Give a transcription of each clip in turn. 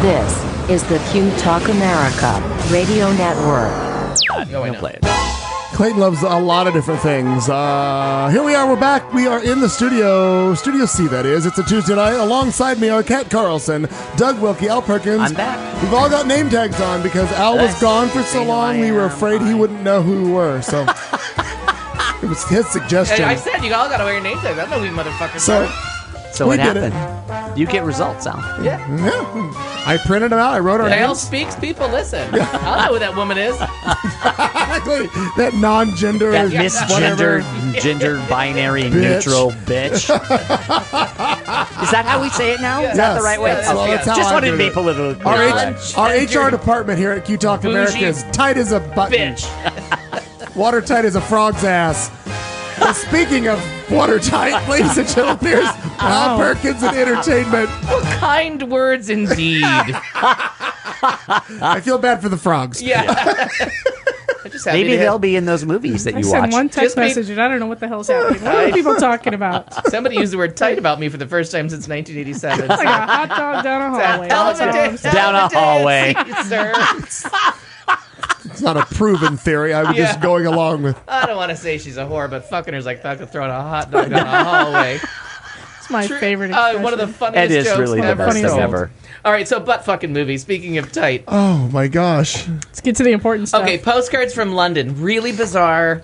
This is the Q Talk America Radio Network. Play it. Clayton loves a lot of different things. Here we are. We're back. We are in the studio. Studio C, that is. It's a Tuesday night. Alongside me are Kat Carlson, Doug Wilkie, Al Perkins. I'm back. We've all got name tags on because Al was gone for so long. We were afraid he wouldn't know who we were. So it was his suggestion. I said you all got to wear your name tags. I don't know who you motherfuckers So are. So we what did happened? You get results, Al. Yeah. yeah, I printed them out. I wrote our Al names. speaks, people listen. I know who that woman is. Exactly. That non-gender, That whatever. misgender, gender binary, Bitch. neutral bitch. Is that how we say it now? Is that the right way? Yes, well, that's how Just I wanted to do be it. politically Our, correct. our HR department here at Q Talk America Bougie is tight as a button. Bitch. Watertight as a frog's ass. Well, speaking of watertight, ladies and gentlemen, here's Al Perkins and entertainment. Kind words indeed. I feel bad for the frogs. Yeah. I'm just happy Maybe to they'll have- be in those movies that I you sent watch. one text Just made- message and I don't know what the hell's happening. What are people talking about? Somebody used the word tight about me for the first time since 1987. Like a hot dog down a hallway. Hell That's of a all day- I'm saying. Down a hallway. sir. It's not a proven theory. I was just Yeah. going along with. I don't want to say she's a whore, but fucking her's like fucking throwing a hot dog down a hallway. It's my favorite expression. One of the funniest It is jokes really the ever best thing told. ever. All right, so butt fucking movie. Speaking of tight. Oh my gosh. Let's get to the important stuff. Okay, postcards from London. Really bizarre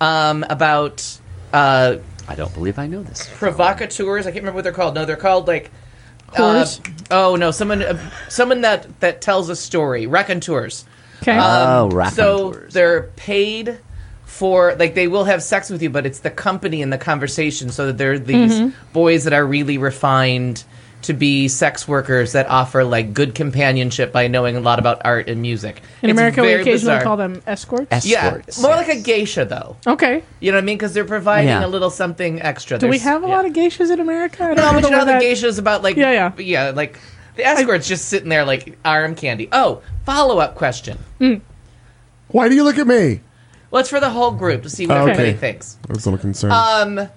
about I don't believe I know this. provocateurs. I can't remember what they're called. No, they're called like Whores? oh no, someone that tells a story. Raconteurs. Okay. Oh, So raconteurs. they're paid for, like, they will have sex with you, but it's the company and the conversation. So that they're these boys that are really refined to be sex workers that offer like good companionship by knowing a lot about art and music. In It's America, we very occasionally bizarre. call them escorts. Yeah, Escorts, more yes. like a geisha though. Okay. You know what I mean? Because they're providing Yeah. a little something extra. Do we There's- have a lot of geishas in America? I don't No, but know you know how the that- geisha is about like Yeah. like the escort's just sitting there like arm candy. Oh, follow-up question. Why do you look at me? Well, it's for the whole group to see what Okay. everybody thinks. I was a little concerned.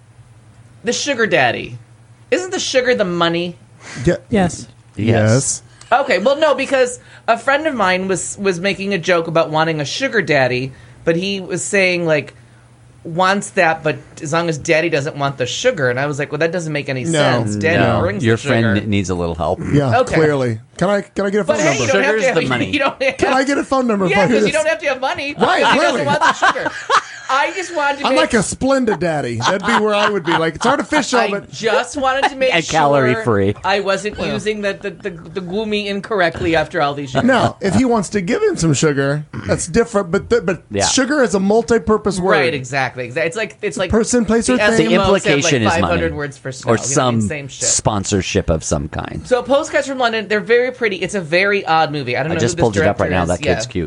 The sugar daddy. Isn't the sugar the money? Yeah. Yes. Yes. Okay, well, no, because a friend of mine was making a joke about wanting a sugar daddy, but he was saying, like, wants that, but as long as daddy doesn't want the sugar. And I was like, well, that doesn't make any sense. Daddy No, brings your the sugar. friend needs a little help. Yeah. Okay. Clearly. Can I get a phone But hey, number? you don't have Sugar's to have the money. You don't have, Can I get a phone number? yeah, if I hear because you this? don't have to have money. Right, He clearly. doesn't want the sugar. I just wanted to I'm make like a Splenda daddy. That'd be where I would be. Like, it's artificial, I but just wanted to make And sure calorie-free. I wasn't using the gloomy incorrectly after all these years. no. If he wants to give him some sugar, that's different. But Yeah. sugar is a multi-purpose word. Right, exactly. It's like Person, place, or the thing. The Eskimos implication have is like 500 money. words for snow. Or You know, some same shit. sponsorship of some kind. So postcards from London, they're very pretty. It's a very odd movie. I don't know. I just who this pulled it up right director now. is. That kid's Yeah. cute.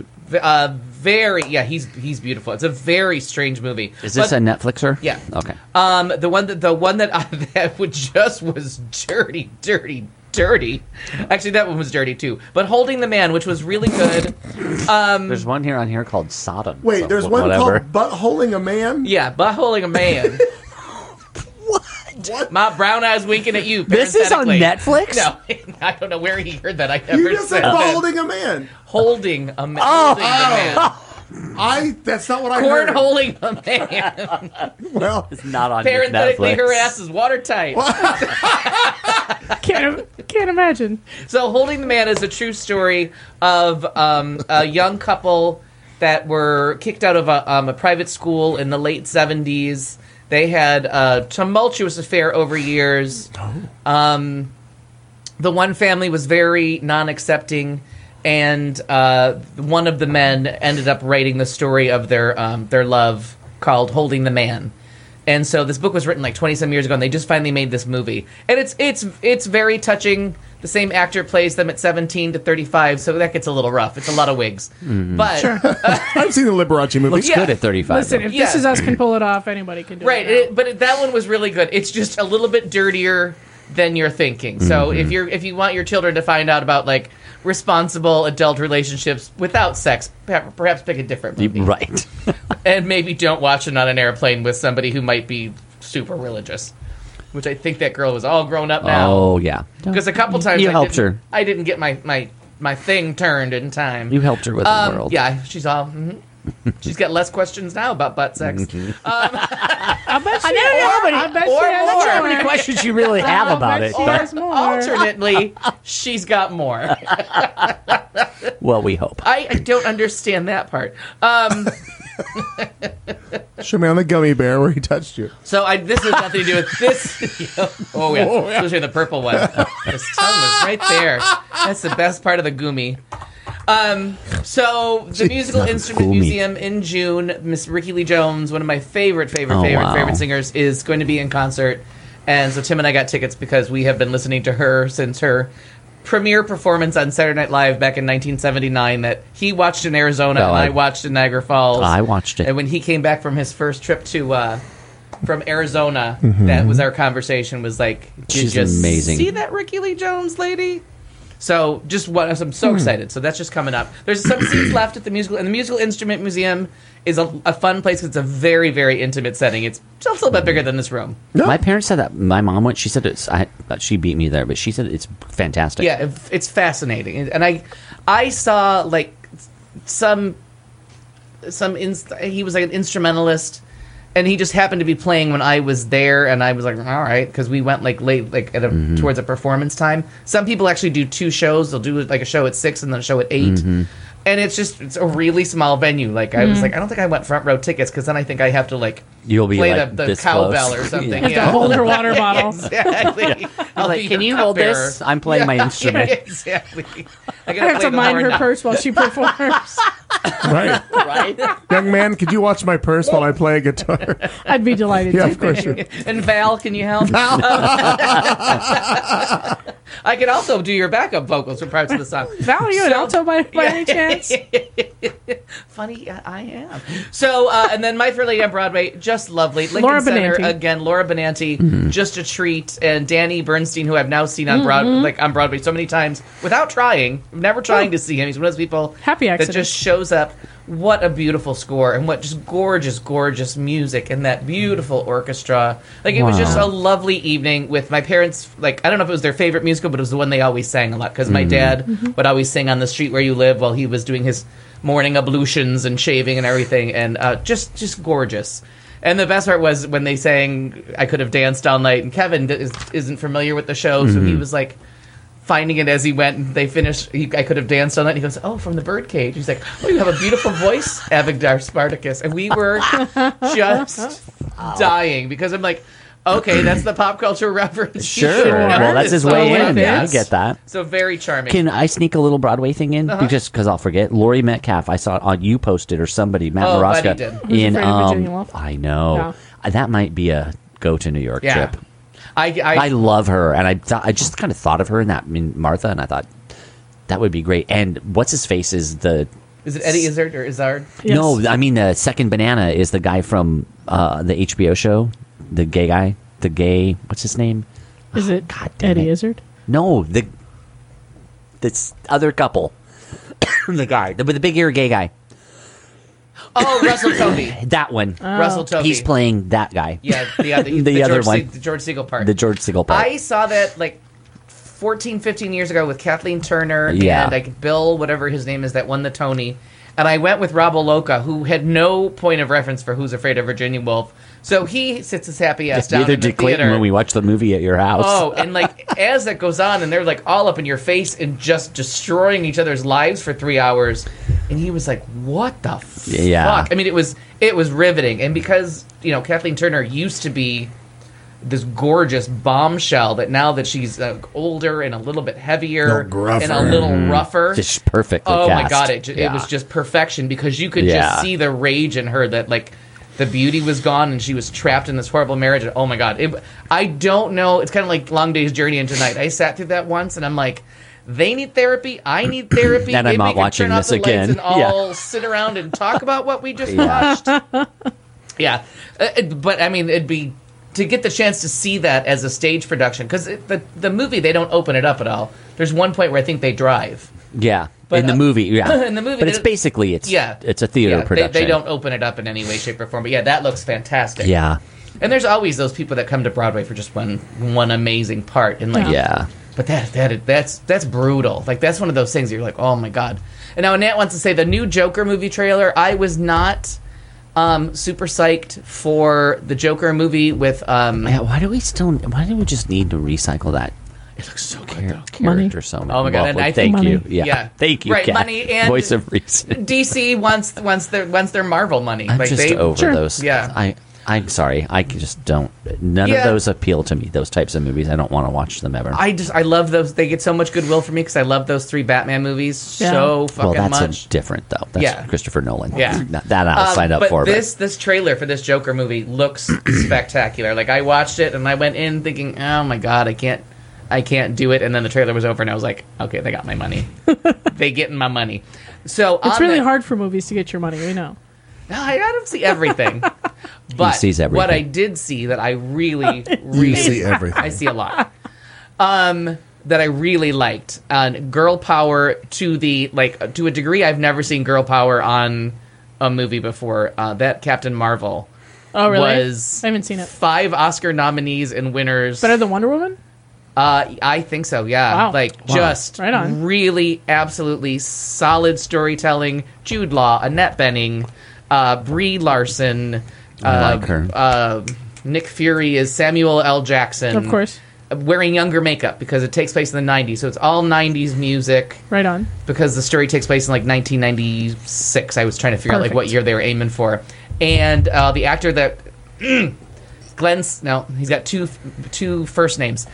He's beautiful. It's a very strange movie. Is this But, a Netflixer? Yeah. Okay. the one that was dirty. Actually, that one was dirty too. But Holding the Man, which was really good. There's one here on here called Sodom. Wait, So, there's one whatever. called buttholing a man. Yeah, but Holding a Man. What? My brown eyes winking at you. This is on parenthetically. Netflix? No, I don't know where he heard that. I You never just said said that. buttholing a man. Holding a man. Holding the man. That's not what I heard. Cornholing a man. Well, It's not on Parenthetically, Netflix. her ass is watertight. Can't imagine. So, Holding the Man is a true story of a young couple that were kicked out of a private school in the late 70s. They had a tumultuous affair over years. The one family was very non-accepting, and one of the men ended up writing the story of their love called Holding the Man. And so this book was written like 20-some years ago, and they just finally made this movie. And it's very touching. The same actor plays them at 17 to 35, so that gets a little rough. It's a lot of wigs. But I've seen the Liberace movie. Looks Yeah. good at 35. Listen, though. if Yeah. This Is Us can pull it off, anybody can do right, it. but that one was really good. It's just a little bit dirtier than you're thinking. So if you want your children to find out about like responsible adult relationships without sex, perhaps pick a different movie. Right. And maybe don't watch it on an airplane with somebody who might be super religious. which I think that girl was all grown up now. Oh, yeah. Because a couple times You helped her. I didn't get my thing turned in time. You helped her with the world. Yeah, she's all. She's got less questions now about butt sex. I bet she I bet she has Not sure how more. many questions you really have about it. she But, has more. Alternately, she's got more. well, we hope. I don't understand that part. Show me on the gummy bear where he touched you. So this has nothing to do with this. Oh yeah, especially the purple one. His tongue was right there. That's the best part of the gumi. So the Musical Instrument Gumi. Museum in June, Miss Ricky Lee Jones, one of my favorite wow. singers, is going to be in concert. And so Tim and I got tickets because we have been listening to her since her premiere performance on Saturday Night Live back in 1979 that he watched in Arizona and I watched in Niagara Falls. I watched it. And when he came back from his first trip to from Arizona, that was our conversation, was like, She's you amazing. See that Ricky Lee Jones lady? So I'm so excited. So that's just coming up. There's some seats left at the musical, and the Musical Instrument Museum is a fun place. It's a very, very intimate setting. It's just a little bit bigger than this room. My parents said that. My mom went. She said she beat me there, but she said it's fantastic. Yeah, it's fascinating. And I saw like some he was like an instrumentalist, and he just happened to be playing when I was there, and I was like, all right, because we went like late, like towards a performance time. Some people actually do 2 shows. They'll do like a show at 6 and then a show at 8. And it's a really small venue. Like I was like, I don't think I want front row tickets because then I think I have to like You'll be play like the this cowbell close. or something. Have to hold her water bottle. Exactly. I'll Like, be can her you hold cupbearer. this? I'm playing my instrument. Yeah, exactly. I I have to mind her purse while she performs. Right. Right? Young man, could you watch my purse while I play a guitar? I'd be delighted Yeah, to. of course you. And Val, can you help? I can also do your backup vocals for parts of the song. Val, are you an alto by any chance? Funny, I am. So, and then My Fair Lady on Broadway, just lovely. Lincoln Laura Center, Benanti. again, Laura Benanti, just a treat. And Danny Bernstein, who I've now seen on Broadway so many times without trying, never trying to see him. He's one of those people Happy that accident. just shows up. What a beautiful score, and what just gorgeous, gorgeous music, and that beautiful orchestra. Like, it was just a lovely evening with my parents. Like, I don't know if it was their favorite musical, but it was the one they always sang a lot, because my dad would always sing On the Street Where You Live while he was doing his morning ablutions and shaving and everything, and just gorgeous. And the best part was when they sang I Could Have Danced All Night, and Kevin isn't familiar with the show, so he was like finding it as he went, and they finished I Could Have Danced All Night, and he goes, oh, from the Birdcage. He's like, oh, you have a beautiful voice, Avigdor Spartacus. And we were just dying, because I'm like, okay, that's the pop culture reference. You Sure. should know Well, that's this his way song. in. Yes. I get that. So very charming. Can I sneak a little Broadway thing in? Just because I'll forget. Laurie Metcalf, I saw on you posted or somebody, Matt Oh, Maraska, Buddy did. Who's in Afraid of Virginia Woolf? I know. That might be a go to New York Yeah. trip. I I love her, and I just kind of thought of her in that Martha, and I thought that would be great. And what's his face is the is it Eddie Izzard or Izzard? Yes. no, I mean the second banana is the guy from the HBO show, the gay guy, what's his name? Is it God damn Eddie it. Izzard? No, this other couple, the guy, the big ear gay guy, Oh, Russell Tovey. that one. Russell Tovey. He's playing that guy. Yeah, the other George one. the George Segal part. The George Segal part. I saw that like 14, 15 years ago with Kathleen Turner Yeah. and like Bill, whatever his name is, that won the Tony. And I went with Rob Oloka, who had no point of reference for Who's Afraid of Virginia Woolf. So he sits his happy ass down Neither in the did Clayton theater. when we watched the movie at your house. Oh, and like as that goes on, and they're like all up in your face and just destroying each other's lives for 3 hours, and he was like, "What the Yeah. fuck?" I mean, it was riveting, and because Kathleen Turner used to be this gorgeous bombshell, that now that she's older and a little bit heavier Little gruffer. and a little rougher, Just perfectly oh my cast. god, it Yeah. was just perfection, because you could Yeah. just see the rage in her, that like the beauty was gone and she was trapped in this horrible marriage. And oh my god, I don't know. It's kind of like Long Day's Journey into Night. I sat through that once, and I'm like, they need therapy. I need therapy. And I'm Maybe not we could watching turn off this the lights again. and all sit around and talk about what we just watched. Yeah, but I mean, it'd be to get the chance to see that as a stage production, because the movie, they don't open it up at all. There's one point where I think they drive. Yeah, But, in the movie, yeah. in the movie, but it's it- basically it's Yeah, it's a theater yeah, production. They don't open it up in any way, shape, or form. But yeah, that looks fantastic. Yeah, And there's always those people that come to Broadway for just one amazing part, and like, Yeah. But that's brutal. Like that's one of those things you're like, oh my god. And now Annette wants to say the new Joker movie trailer. I was not super psyched for the Joker movie with. Yeah, why do we just need to recycle that? It looks so good though. Character so much. Oh my God, and I thank think you. money. Yeah. Yeah. Thank you. Right, Kat. money and- voice of reason. DC wants their Marvel money. I'm like just they over Sure. those. Yeah. I'm sorry. I just don't. None Yeah. of those appeal to me. Those types of movies. I don't want to watch them ever. I love those. They get so much goodwill from me because I love those 3 Batman movies Yeah. so well, fucking that's much. different though. That's Yeah. Christopher Nolan. Yeah. That I'll sign up but for. This trailer for this Joker movie looks spectacular. Like I watched it and I went in thinking, oh my god, I can't do it. And then the trailer was over and I was like, okay, they got my money. They getting my money. So It's on really that- hard for movies to get your money. We know. No, I don't see everything. But sees everything. what I did see that I really, really see everything. I see a lot. That I really liked. Girl power to a degree I've never seen girl power on a movie before. That Captain Marvel Oh, really? was I haven't seen it. 5 Oscar nominees and winners. Better than Wonder Woman? I think so, yeah. Wow. Just Right on. really absolutely solid storytelling. Jude Law, Annette Bening, Brie Larson, I like her. Nick Fury is Samuel L. Jackson. Of course. Wearing younger makeup because it takes place in the 90s. So it's all 90s music Right on. because the story takes place in like 1996. I was trying to figure out like what Perfect. year they were aiming for. And the actor that Glenn's he's got two first names.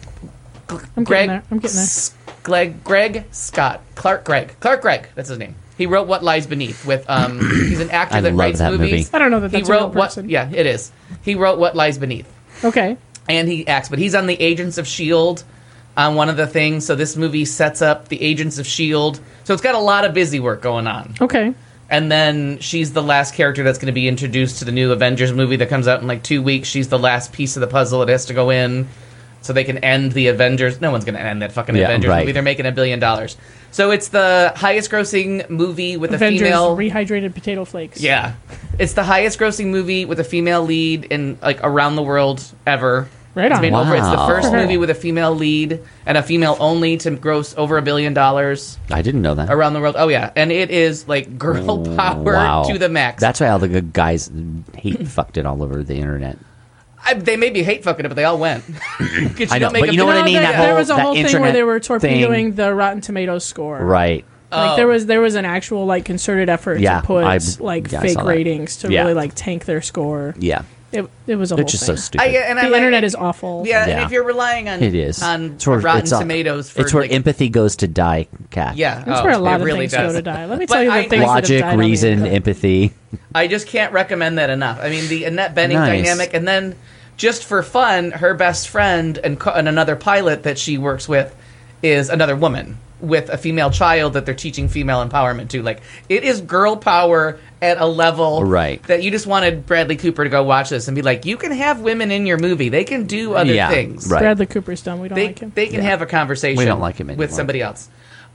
I'm getting there. I'm getting there. Greg Scott. Clark Gregg. That's his name. He wrote What Lies Beneath with he's an actor I that love writes that movies. movie. I don't know that He that's a real wrote what person. yeah, it is. He wrote What Lies Beneath. Okay. And he acts, but he's on the Agents of S.H.I.E.L.D. on one of the things. So this movie sets up the Agents of S.H.I.E.L.D. So it's got a lot of busy work going on. Okay. And then she's the last character that's going to be introduced to the new Avengers movie that comes out in like 2 weeks. She's the last piece of the puzzle. It has to go in so they can end the Avengers. No one's going to end that fucking Avengers right. movie. They're making $1 billion. So it's the highest grossing movie with Avengers a female... rehydrated potato flakes. Yeah. It's the highest grossing movie with a female lead in like around the world ever. Right It's on. made over. It's the Wow. first Sure. movie with a female lead and a female only to gross over $1 billion I didn't know that. around the world. Oh yeah, and it is like girl power Wow. to the max. That's why all the good guys hate fucked it all over the internet. They may be hate fucking it, but they all went. I know, but you know what I mean? That There whole- was a that whole thing where internet they were torpedoing thing. the Rotten Tomatoes score. Right. Like there was an actual like concerted effort Yeah, to put I like saw fake that. ratings to Yeah. really like tank their score. Yeah. It was a whole It's just thing. so stupid. The The internet is awful. Yeah, Yeah. and if you're relying on It is. on It's where- Rotten it's all- Tomatoes for It's where like, empathy goes to die, Kat. yeah, That's where a lot it of really things does. go to die. Let me But tell you I- the things that have Logic, died on the reason, internet. empathy. I just can't recommend that enough. I mean, the Annette Bening Nice. dynamic, and then just for fun, her best friend and another pilot that she works with is another woman with a female child that they're teaching female empowerment to. Like, it is girl power at a level Right. that you just wanted Bradley Cooper to go watch this and be like, you can have women in your movie. They can do other Yeah, things. right. Bradley Cooper's done. We don't They, like him. they can have a conversation We don't like him with anymore. somebody else.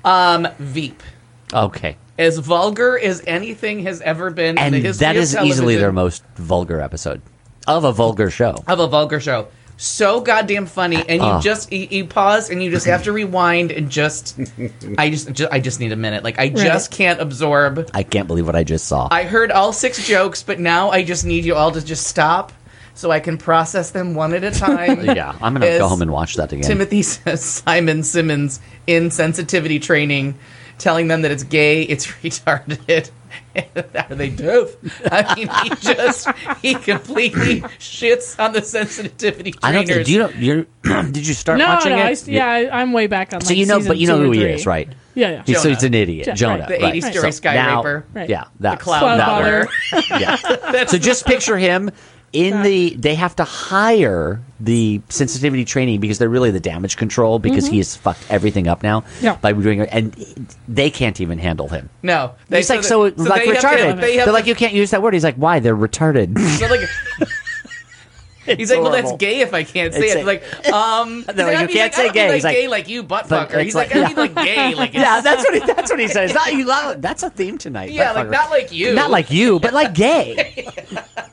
Veep. Okay. As vulgar as anything has ever been in And the history that of is easily their television. most vulgar episode of a vulgar show. Of a vulgar show. So goddamn funny, and you pause and you just have to rewind and I just need a minute. Like I just can't absorb. I can't believe what I just saw. I heard all 6 jokes, but now I just need you all to just stop so I can process them one at a time. Yeah, I'm going to As go home and watch that again. Timothy says Simon Simmons in sensitivity training, telling them that it's gay, it's retarded. Are they deaf? I mean, he completely shits on the sensitivity I don't trainers. think, did you start No, watching no, it? I'm way back on. So like, you know, season but you know 2 who or he 3. is, right? Yeah, yeah. He's Jonah. an idiot, Yeah, Jonah. right. The right. 80 story So sky now- raper. Right. Yeah, that Cloud Cloud Father. Father. So just picture him they have to hire the sensitivity training because they're really the damage control because he has fucked everything up now Yeah. by doing it, and they can't even handle him. No. He's like, so like they have retarded. to- they have They're like, to- you can't use that word. He's like, why? They're retarded. so like- He's like, well, that's horrible. gay if I can't say It's it. Like, No, you I mean, can't I say don't gay. mean, He's like, like- gay like you butt But fucker. He's it's like, like- I mean like gay. Like, it's, Yeah, that's what he says. That's a theme tonight. yeah, like Butt fucker. not like you. Not like you, but like gay.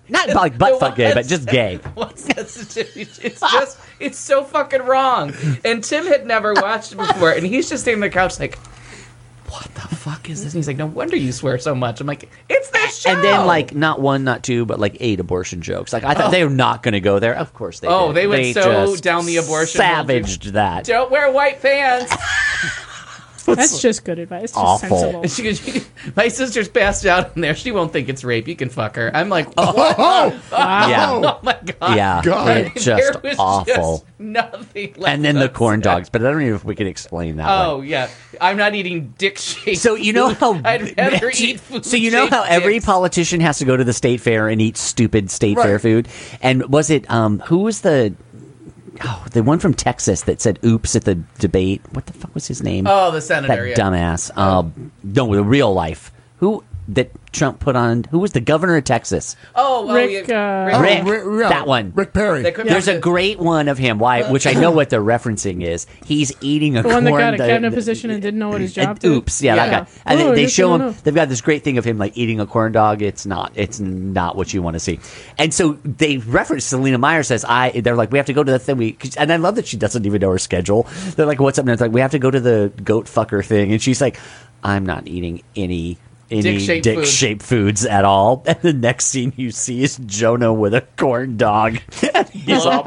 Not like butt fuck gay, but just gay. What sensitivity? It's so fucking wrong. And Tim had never watched it before, and he's just sitting on the couch like, what the fuck is this? And he's like, no wonder you swear so much. I'm like, it's this show. And then, like, not one, not two, but like 8 abortion jokes. Like, I thought they were not going to go there. Of course they did. They went so just down the abortion. savaged that. Don't wear white pants. That's just good advice. Just awful. sensible. She goes, my sister's passed out in there. She won't think it's rape. You can fuck her. I'm like, what? Oh, Yeah. Oh my god. Yeah, God. it's just There was awful. just nothing left And then the corn unsaid. dogs, but I don't know if we can explain that Oh one. yeah, I'm not eating dick shaped. So you know how I'd rather eat food. So you know how every politician has to go to the state fair and eat stupid state Right. fair food? And was it who was the one from Texas that said oops at the debate? What the fuck was his name? Oh, the senator. that Yeah. dumbass. No, the real life. Who that Trump put on? Who was the governor of Texas? Rick, yeah. Rick. yeah, That one. Rick Perry. They couldn't- There's a great one of him. Which I know what they're referencing is. He's eating a the one that got a corn- cabinet position and didn't know what his job and did. oops, yeah, Yeah. that guy. And Oh, I they guess show I him. don't know. They've got this great thing of him like eating a corn dog. It's not what you want to see. And so they reference Selena Meyer says, They're like, we have to go to the thing. And I love that she doesn't even know her schedule. They're like, what's up? And it's like, we have to go to the goat fucker thing. And she's like, I'm not eating any dick-shaped foods at all. And the next scene you see is Jonah with a corn dog. And he's all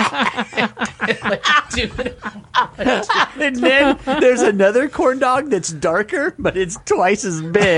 Dude, and then there's another corn dog that's darker, but it's twice as big.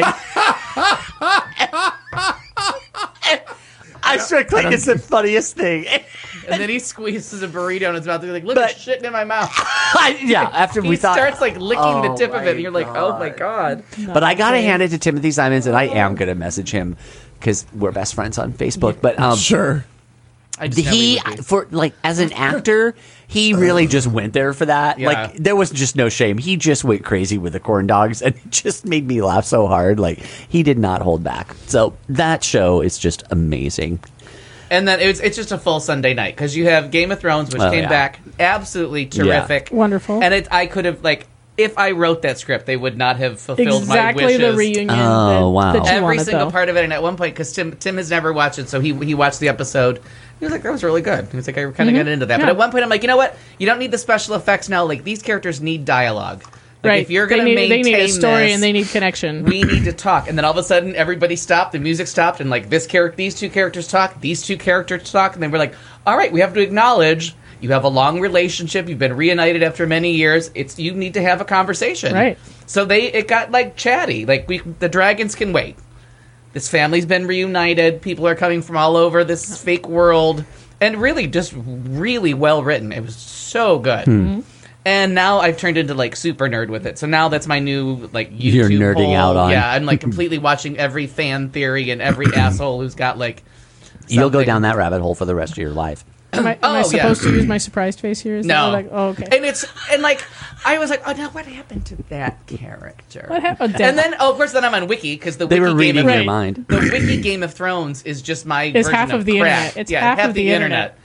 I think it's the funniest thing. and then he squeezes a burrito in his mouth. He's like, look, But- it's shitting in my mouth. After He we thought, starts like licking the Oh tip of it, my and you're like, oh my god. but I gotta hand it to Timothy Simons, and I am gonna message him because we're best friends on Facebook. But Sure. I just never he would be. for like as an actor, he really just went there for that. Yeah. Like there was just no shame. He just went crazy with the corn dogs, and it just made me laugh so hard. Like he did not hold back. So that show is just amazing. And then it's just a full Sunday night because you have Game of Thrones, which Oh, came yeah. back absolutely terrific, Wonderful. And I could have like if I wrote that script, they would not have fulfilled exactly my wishes. the reunion. Oh, wow. that you Every wanted, single though. part of it, and at one point, because Tim has never watched it, so he watched the episode. He was like, "That was really good." He was like, "I kind of got into that." But Yeah. at one point, I'm like, "You know what? You don't need the special effects now. Like these characters need dialogue. Like, Right. if you're going to they maintain need a story this, and they need connection. we need to talk." And then all of a sudden, everybody stopped. The music stopped, and like these two characters talk. These two characters talk, and then we're like, "All right, we have to acknowledge." You have a long relationship. You've been reunited after many years. You need to have a conversation, Right. So it got like chatty. Like the dragons can wait. This family's been reunited. People are coming from all over this fake world, and really just really well written. It was so good. Mm-hmm. And now I've turned into like super nerd with it. So now that's my new like YouTube. You're nerding hole. out on. Yeah, I'm like completely watching every fan theory and every asshole who's got like. You'll go something. down that rabbit hole for the rest of your life. Am I Oh, yeah. supposed to use my surprised face here? Is No. that like, oh, okay. And like I was like, oh no, what happened to that character? What happened? And then of course then I'm on Wiki because the They Wiki were reading Game of, your Right. mind. the Wiki Game of Thrones is just my It's version half of the crack. internet. It's yeah, half of the internet.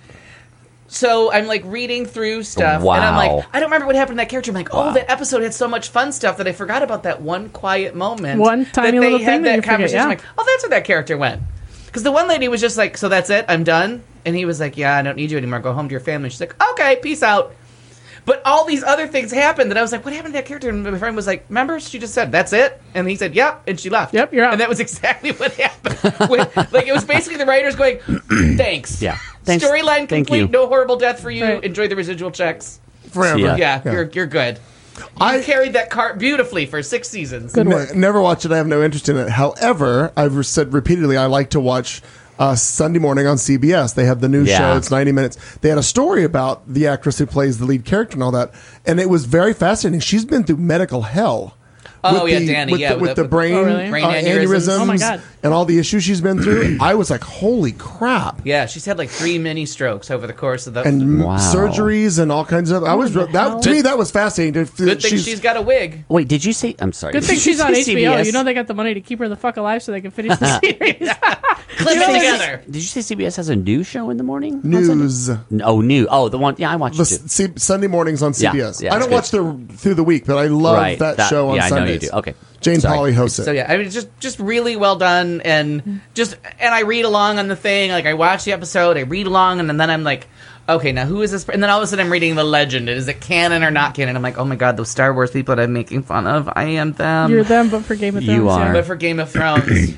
So I'm like reading through stuff, and I'm Wow. like, I don't remember what happened to that character. I'm like, oh, that episode had so much fun stuff that I forgot about that one quiet moment. One tiny that they little had thing that that you forget, conversation. yeah. I'm like, oh, that's where that character went. Because the one lady was just like, so that's it, I'm done. And he was like, yeah, I don't need you anymore. Go home to your family. She's like, okay, peace out. But all these other things happened that I was like, what happened to that character? And my friend was like, remember, she just said, that's it? And he said, yep. And she left. Yep, you're out. And that was exactly what happened. Like, it was basically the writers going, thanks. Yeah. Thanks. Storyline Thank complete. you. No horrible death for you. Right. Enjoy the residual checks. Forever. Yeah. Yeah, Yeah. You're good. You I carried that cart beautifully for 6 seasons. Good work. never watched it. I have no interest in it. However, I've said repeatedly I like to watch Sunday morning on CBS. They have the new Yeah. show. It's 90 minutes. They had a story about the actress who plays the lead character and all that, and it was very fascinating. She's been through medical hell. Oh, with yeah, the, Danny, with yeah, the, with with the- the brain, Oh, really? Brain aneurysms. Oh, my God. and all the issues she's been through. I was like, holy crap. Yeah, she's had like 3 mini strokes over the course of the. And Wow. surgeries and all kinds of. I was the hell? that to me that was fascinating. good thing she's got a wig. Wait, did you say? I'm sorry. Good thing Did you she's on say HBO. CBS? You know they got the money to keep her the fuck alive so they can finish the series. Clip it together. Did you say CBS has a news show in the morning? on News. Sunday? Oh, new. Oh, the one. Yeah, I watched it too. Sunday mornings on Yeah, CBS. yeah, I it's don't watch through the week, but I love that show on yeah, Sundays. I know you do. Okay. Jane Sorry. Pauley hosts it. So yeah, I mean, just really well done, and I read along on the thing. Like I watch the episode, I read along, and then I'm like, okay, now who is this? And then all of a sudden I'm reading the legend. Is it canon or not canon? I'm like, oh my god, those Star Wars people that I'm making fun of, I am them. You're them, but for Game of Thrones. You are. But for Game of Thrones, Did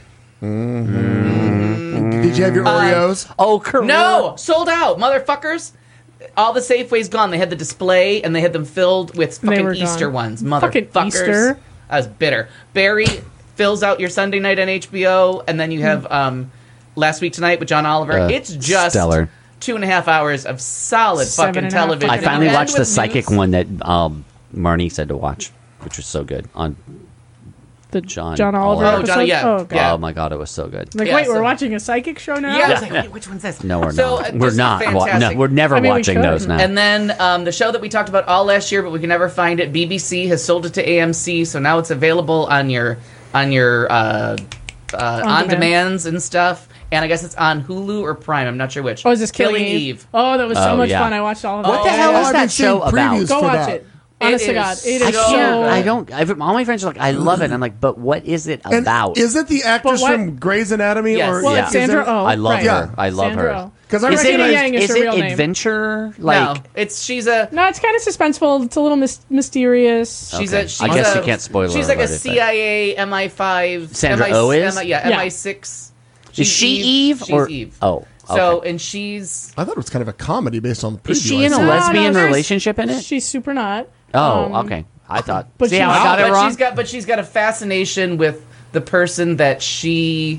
you have your Oreos? Oh, correct. no, sold out, motherfuckers. All the Safeway's gone. They had the display, and they had them filled with They fucking were Easter gone. ones, Fucking motherfuckers. Easter. I was bitter. Barry fills out your Sunday night on HBO, and then you have Last Week Tonight with John Oliver. It's just stellar. 2.5 hours of solid 7.5 fucking television. I fucking finally And watched the with psychic news. one that Marnie said to watch, which was so good. On The John John Oliver Oliver. Oh, episode? Johnny, yeah. Oh, God. Yeah. Oh my god, it was so good. Like, Yeah, wait, so- we're watching a psychic show now? Yeah, I was like, wait, which one's this? No, we're So, not. this We're is not. fantastic. We're never I mean, we watching should. those now. And then the show that we talked about all last year, but we can never find it. BBC has sold it to AMC, so now it's available on your on demand. demands and stuff. And I guess it's on Hulu or Prime. I'm not sure which. Oh, is this Killing Eve? Oh, that was so Oh, much yeah. fun. I watched all of What it. the hell Oh, is I've that been seeing show about? previews Go for watch that. it. Honest to God. It I is can't. so... I don't. All my friends are like, I love it. And I'm like, but what is it And about? is it the actress But what- from Grey's Anatomy? Yes. Or Well, Yeah. it's Sandra Oh. I love right. her. Yeah. I love Sandra her. Oh. Because I Is Regina recognize Yang is Is her it real name. adventure? Like, No, she's a No, it's kind of suspenseful. It's a little mysterious. she's Okay. a she's I guess a, you can't spoil She's her like a about it, but- CIA MI5 Sandra MI, Oh is? yeah, Yeah. MI6. Is she Eve She's or Eve. Oh, So okay. and she's I thought it was kind of a comedy based on the preview. Is she in a I saw. lesbian there's- relationship in it? She's super not. Oh, okay. I thought. but See she- how I got it but wrong? she's got a fascination with the person that she's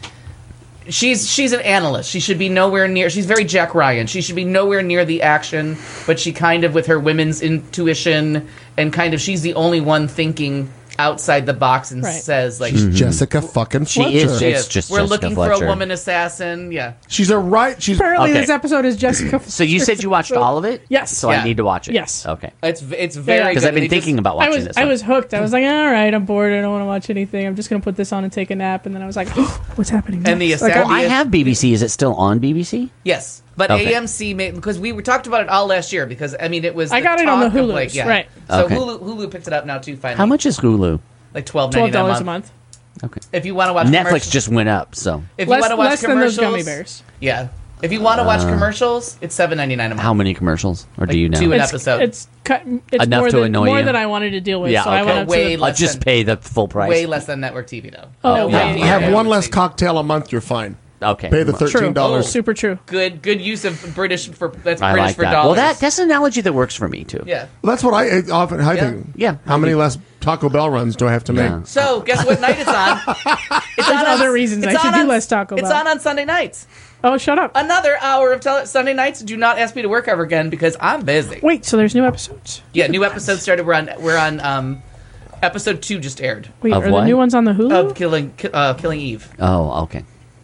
an analyst. She should be nowhere near. She's very Jack Ryan. She should be nowhere near the action, but she kind of, with her women's intuition and kind of, she's the only one thinking outside the box and Right. says like, Jessica fucking She Fletcher. is. she It's is. just we're Jessica looking for Fletcher. a woman assassin. Yeah. She's a right. She's Apparently, Okay. this episode is Jessica. So you said you watched all of it? Yes. So Yeah. I need to watch it. Yes. Okay. It's Yeah, very Because good. I've been They just- thinking about I watching was this. I one. was hooked. I was like, all right, I'm bored. I don't want to watch anything. I'm just gonna put this on and take a nap. And then I was like, what's happening? And the next? Like, assassin- Well, I have BBC. Is it still on BBC? Yes, but Okay. AMC made, because we talked about it all last year, because I mean it was I got it on the talk of, Hulus, like, yeah. right. So Okay. Hulu picked it up now too. Finally, How much is Hulu? Like $12.99 $12 a month. Okay. If you want to watch Netflix commercials- just went up, so if you want to watch Less than those commercials, gummy bears. Yeah, if you want to watch commercials, it's $7.99 a month. how many commercials? Or do you know? two and- It's, episode. it's Enough more to than, annoy more you? than I wanted to deal with. Yeah, so I okay. went up Way to the, I'll less just than- pay the full price. Way less than network TV though. Oh, No, yeah. have yeah, one yeah. less cocktail a month. You're fine. Okay. Pay the true. $13. Super true. Good use of British for that's I British like for that. dollars. Well, that's an analogy that works for me too. yeah. Well, that's what I often think. Yeah. How many less Taco Bell runs do I have to make? Yeah. So guess what night it's on? It's on other reasons it's I should on do less Taco It's Bell. on Sunday nights. Oh, shut up. Another hour of Sunday nights. Do not ask me to work ever again because I'm busy. Wait, so there's new episodes? Yeah, new episodes started. We're on episode 2 just aired Wait, Of are what? the new ones on the Hulu? of Killing Eve. Oh, okay.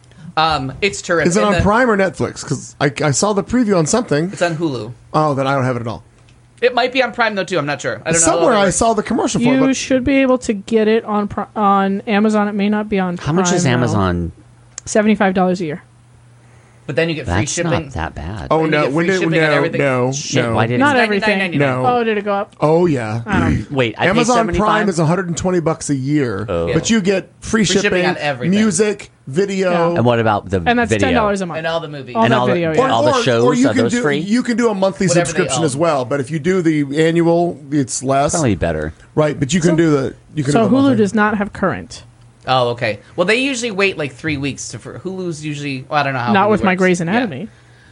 It's terrific. Is it And on Prime or Netflix? Because I saw the preview on something. It's on Hulu. Oh, then I don't have it at all. It might be on Prime though too. I'm not sure. I don't know. Somewhere I saw the commercial for it. You But should be able to get it on Amazon. It may not be on How much is Prime, though. Amazon? $75 a year. But then you get free That's shipping. not that bad. oh you no, get when free did shipping and everything. no Shit, no why didn't Not it? everything. No. Oh, did it go up? Oh yeah. I don't know. Wait, I Amazon paid $75? Prime is $120 a year, Oh. but you get free shipping shipping, on everything. music, video, And what about the And that's video? $10 a month. And all the movies. All And that all the- video, or- yeah. all the shows, you are can those do free? you can do a monthly Whatever they subscription own. as well. But if you do the annual, it's less. Probably better. Right, but you can do the you can So do the Hulu monthly. does not have current. Oh, okay. Well, they usually wait like 3 weeks for Hulu's usually. Well, I don't know how. Not Hulu with my works. Grey's Yeah. Anatomy.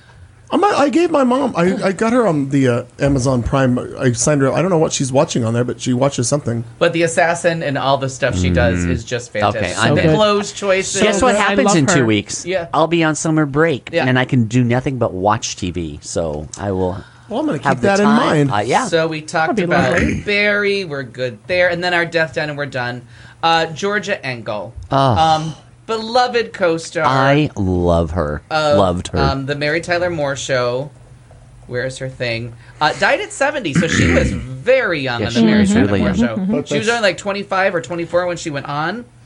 I gave my mom. I got her on the Amazon Prime. I signed her up. I don't know what she's watching on there, but she watches something. But the assassin and all the stuff she does is just fantastic. Okay, I'm the in. clothes choices. Guess what good. I happens love in her. 2 weeks? Yeah. I'll be on summer break, Yeah. and I can do nothing but watch TV. So I will Well, I'm going to have keep the that in time. mind. Yeah. So we talked That'd be about lovely. Barry. We're good there, and then our death down, and we're done. Georgia Engel, Oh. beloved co-star. I love her. Loved her. The Mary Tyler Moore Show. Where's her thing? Died at 70, so she was very young Yeah, on the she Mary was Tyler really Moore young. Show. But She was that's- only like 25 or 24 when she went on.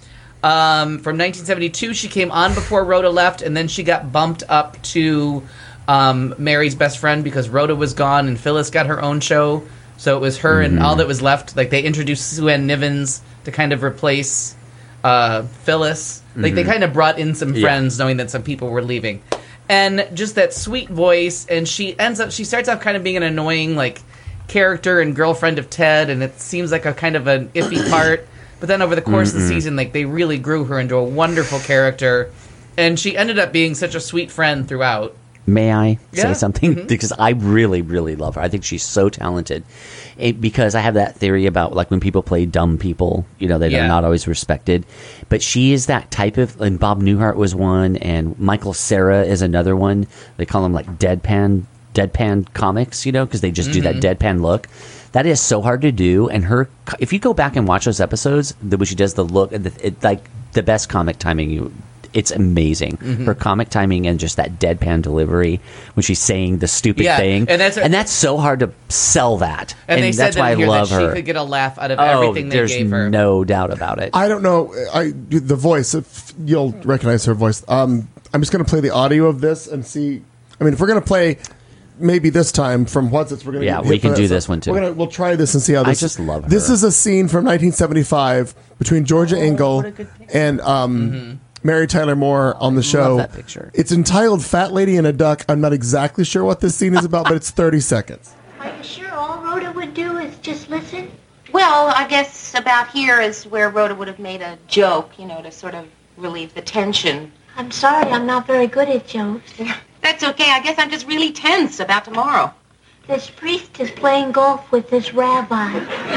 From 1972, she came on before Rhoda left, and then she got bumped up to Mary's best friend because Rhoda was gone and Phyllis got her own show. So it was her and all that was left. Like, they introduced Sue Ann Nivens to kind of replace Phyllis. Like, they kind of brought in some friends knowing that some people were leaving. And just that sweet voice, and she starts off kind of being an annoying, like, character and girlfriend of Ted, and it seems like a kind of an iffy part. But then over the course of the season, like, they really grew her into a wonderful character, and she ended up being such a sweet friend throughout. May I say Yeah. something? Because I really, really love her. I think she's so talented. Because I have that theory about, like, when people play dumb people, you know, they're not always respected. But she is that type of, and Bob Newhart was one, and Michael Cera is another one. They call them, like, deadpan comics, you know, because they just do that deadpan look. That is so hard to do. And if you go back and watch those episodes, when she does the look, like, the best comic timing it's amazing. Her comic timing and just that deadpan delivery when she's saying the stupid thing. And that's so hard to sell that. And they said that's why I love that her. she could get a laugh out of everything they gave her. There's no doubt about it. I don't know. The voice, if you'll recognize her voice. I'm just going to play the audio of this and see. I mean, if we're going to play maybe this time from What's It's, we're going to Yeah, we can do this one, too. We'll try this and see how this. I just love her. This is a scene from 1975 between Georgia Engel and Mary Tyler Moore on the show. Love that picture. It's entitled "Fat Lady and a Duck." I'm not exactly sure what this scene is about, but it's 30 seconds. Are you sure all Rhoda would do is just listen? Well, I guess about here is where Rhoda would have made a joke, you know, to sort of relieve the tension. I'm sorry, I'm not very good at jokes. That's okay. I guess I'm just really tense about tomorrow. This priest is playing golf with this rabbi.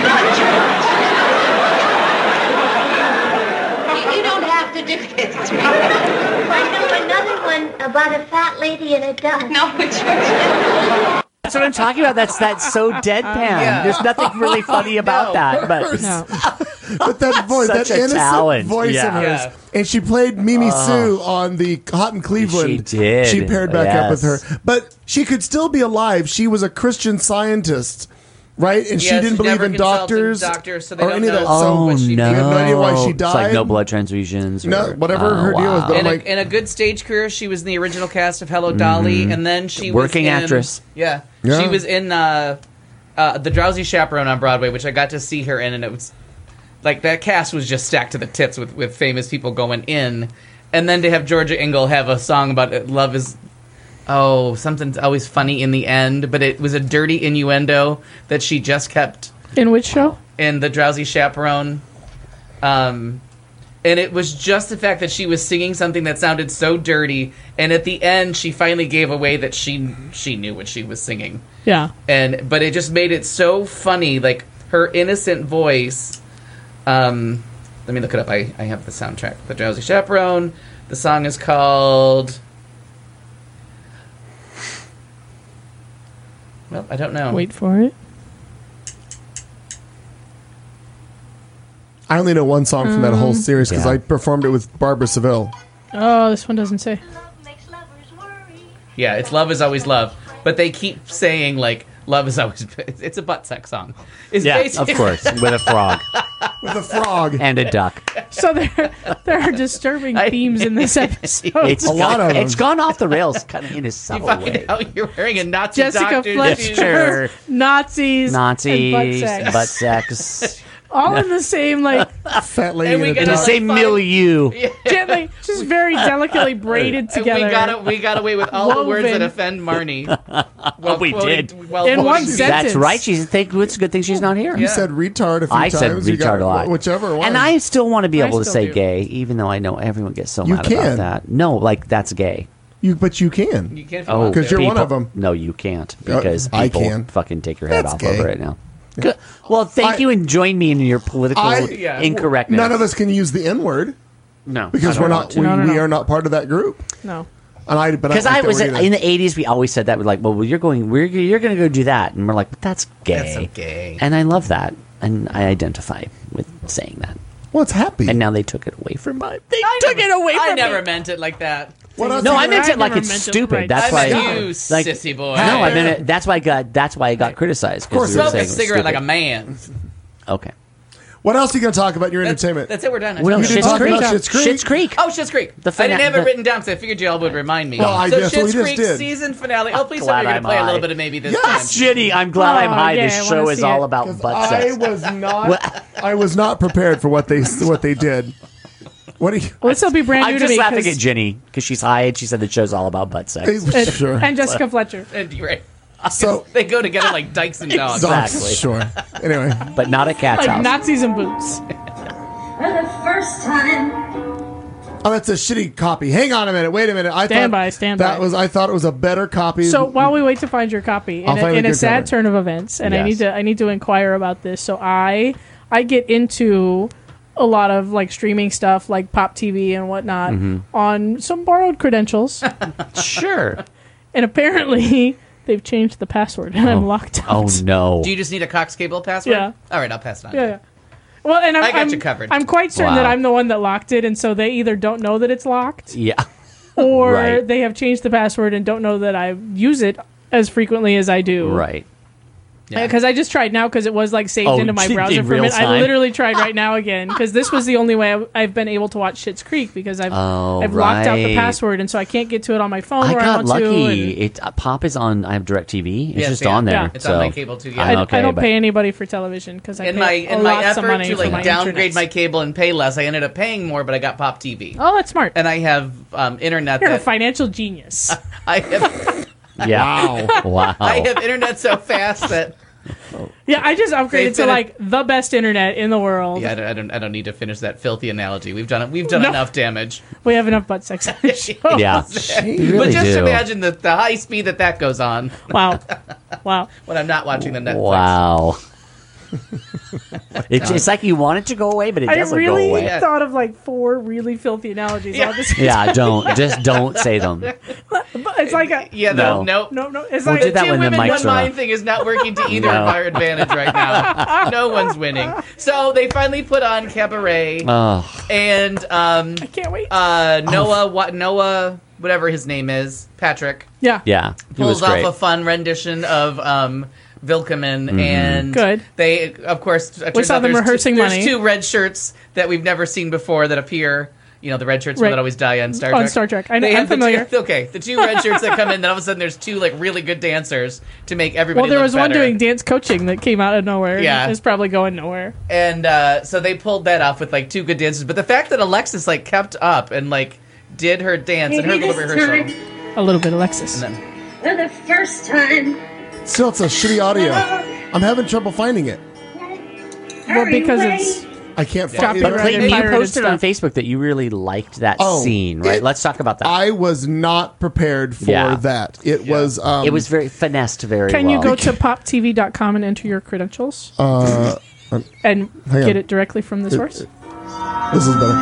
You don't have to do this. I know another one about a fat lady and a duck. No, it's That's what I'm talking about. That's so deadpan. There's nothing really funny about that. But But that voice, that Such a innocent talent. voice Yeah. of hers. Yeah. And she played Mimi Sue on the Hot in Cleveland. She did. She paired back up with Yes. her. But she could still be alive. She was a Christian Scientist, right? And she Yeah, didn't believe never in consulted doctors so they or don't any of know that. what she no. You have no idea why she It's died. like no blood transfusions. No, or- whatever her deal was. But I'm like, In a good stage career, she was in the original cast of Hello, Dolly, and then she Working was in, actress. Yeah, Yeah. she was in The Drowsy Chaperone on Broadway, which I got to see her in, and it was like that cast was just stacked to the tits with famous people going in, and then to have Georgia Engel have a song about love is. Oh, something's always funny in the end, but it was a dirty innuendo that she just kept In which show? in The Drowsy Chaperone. And it was just the fact that she was singing something that sounded so dirty, and at the end she finally gave away that she knew what she was singing. Yeah. But it just made it so funny, like her innocent voice. Let me look it up. I have the soundtrack. The Drowsy Chaperone. The song is called... Well, I don't know. Wait for it. I only know one song from that whole series because Yeah. I performed it with Barbara Seville. Oh, this one doesn't say. Love makes lovers worry. Yeah, it's Love Is Always Love. But they keep saying, like, Love Is Always... It's a butt sex song. It's Yeah, of basically- course, with a frog With a frog. and a duck. So there are disturbing themes in this episode. It's A lot of them. It's gone off the rails, kind of in a You subtle find way. out you're wearing a Nazi Jessica doctor's Fletcher, shoes. Sure. Nazis, Nazis, and butt sex. butt sex, All in the same, like, Fat lady And we and a got in the duck. like same five- milieu. gently, just very delicately braided And together. we got away with all the words that Woven. offend Marnie. While we quoting- did. while In one quoting- sentence. That's right. It's a good thing she's not here. You said retard a few I times. said You got retard a lot. Whichever one. And I still want to be I able to still say do. gay, even though I know everyone gets so You mad can. about that. No, like, that's gay. But you can. You can't if you Oh, want to. 'Cause you're one of them. No, you can't, because I people can. fucking take your head That's off gay. over it now. Good. Well, thank I- you, and join me in your political I- incorrectness. None of us can use the N word no, because I we're don't not. want to. We, No, no, we no. are not part of that group. No. And I, but Because I, I don't was like that word in either. the '80s, we always said that. We're like, well, you're going to go do that, and we're like, but that's gay. That's so gay. And I love that, and I identify with saying that. Well, it's happy. And now they took it away from me. They took it away I from never me. meant it like that. What else No, you I got? meant it like never it's meant it stupid. right. That's I why. meant you, like, sissy boy. No, I meant it. That's why I got criticized. Of course you were Smoke saying a it was cigarette like a stupid. man. Okay. What else are you going to talk about in your entertainment? That's it. We're done. Well, You didn't Schitt's talk Creek. about Schitt's Creek? Schitt's Creek. Oh, Schitt's Creek. The I didn't have it fina- written down because I figured y'all would remind me. Well, I so guess we Schitt's just Creek did. season finale. Oh, please Glad tell me you're going I'm to play a high. little bit of maybe this Yes! Ginny, I'm glad I'm Oh, high. yeah, This I show wanna is see all it. about butt I sex. was not. I was not prepared for what they did. What do you? Well, this will be brand new I'm to just me. laughing 'cause- at Ginny because she's high and she said the show's all about butt sex. Sure. And Jessica Fletcher. time. You're right. So They go together like dykes and dogs. Exactly. Sure. Anyway, But not a cat's Like house. Nazis and boots. For the first time. oh, that's a shitty copy. Hang on a minute. Wait a minute. I Stand thought by, stand that by. was. I thought it was a better copy. So while we wait to find your copy, I'll find a in a good sad copy. turn of events, and Yes. I need to inquire about this. So I get into a lot of like streaming stuff, like Pop TV and whatnot, on some borrowed credentials, Sure. and apparently they've changed the password, and I'm locked out. Oh, no. Do you just need a Cox Cable password? Yeah. All right, I'll pass it on. Yeah. Well, and I got I'm you covered. I'm quite certain Wow. that I'm the one that locked it, and so they either don't know that it's locked, Yeah. or Right. they have changed the password and don't know that I use it as frequently as I do. Right. Yeah. Because I just tried now because it was like saved Oh, into my in browser for a real minute. I time? literally tried right now again because this was the only way I've been able to watch Schitt's Creek because I've locked out the right. password and so I can't get to it on my phone I where I got want lucky. to. It Pop is on. I have DirecTV. It's Yes, just yeah. on there. Yeah. It's so on my cable too. Yeah. I'm I okay, don't but- pay anybody for television because I In pay my a in my lots of effort money to for like my downgrade internets. my cable and pay less, I ended up paying more, but I got Pop TV, Oh, that's smart. and I have internet You're a that financial genius. I have. Yeah. Wow. I have internet so fast that Yeah, I just upgraded They've to been like the best internet in the world. yeah, I don't need to finish that filthy analogy. We've done it. We've done No. enough damage. We have enough butt sex on the show. Yeah. You really But just do. imagine the high speed that goes on Wow. Wow. when I'm not watching the Netflix. Wow. It's like you want it to go away, but it I doesn't really go away. Yeah. thought of like 4 really filthy analogies. Yeah. All this. Yeah, don't say them. But it's like a, Yeah, No. no. no. It's We'll like do that Two when the women, mics one are mind off. thing is not working to either No. of our advantage right now. No one's winning. So they finally put on Cabaret, Oh, and I can't wait. Noah, whatever his name is, Patrick, yeah. yeah. It was pulls off great. a fun rendition of Vilkeman, and Good. They, of course, it turns saw out them there's rehearsing there's money. 2 red shirts that we've never seen before that appear. You know, the red shirts Right. that always die on Star On Trek. Star Trek. I know- They I'm have the familiar. the 2 red shirts that come in, then all of a sudden there's 2 like really good dancers to make everybody Well, there look was one better. doing dance coaching that came out of nowhere. Yeah. And is probably going nowhere. And so they pulled that off with like 2 good dances. But the fact that Alexis like kept up and like did her dance and her Maybe little this rehearsal. time. A little bit, Alexis. And then, For the first time. Still, it's a shitty audio. I'm having trouble finding it. Well, because it's I can't find Copyright. it. Clayton, you Pirated posted on stuff. Facebook that you really liked that Oh, scene, right? Let's talk about that. I was not prepared for Yeah. that. It was. It was very finessed, very Can well. you go to poptv.com and enter your credentials? And hang get on. it directly from the source? This is better.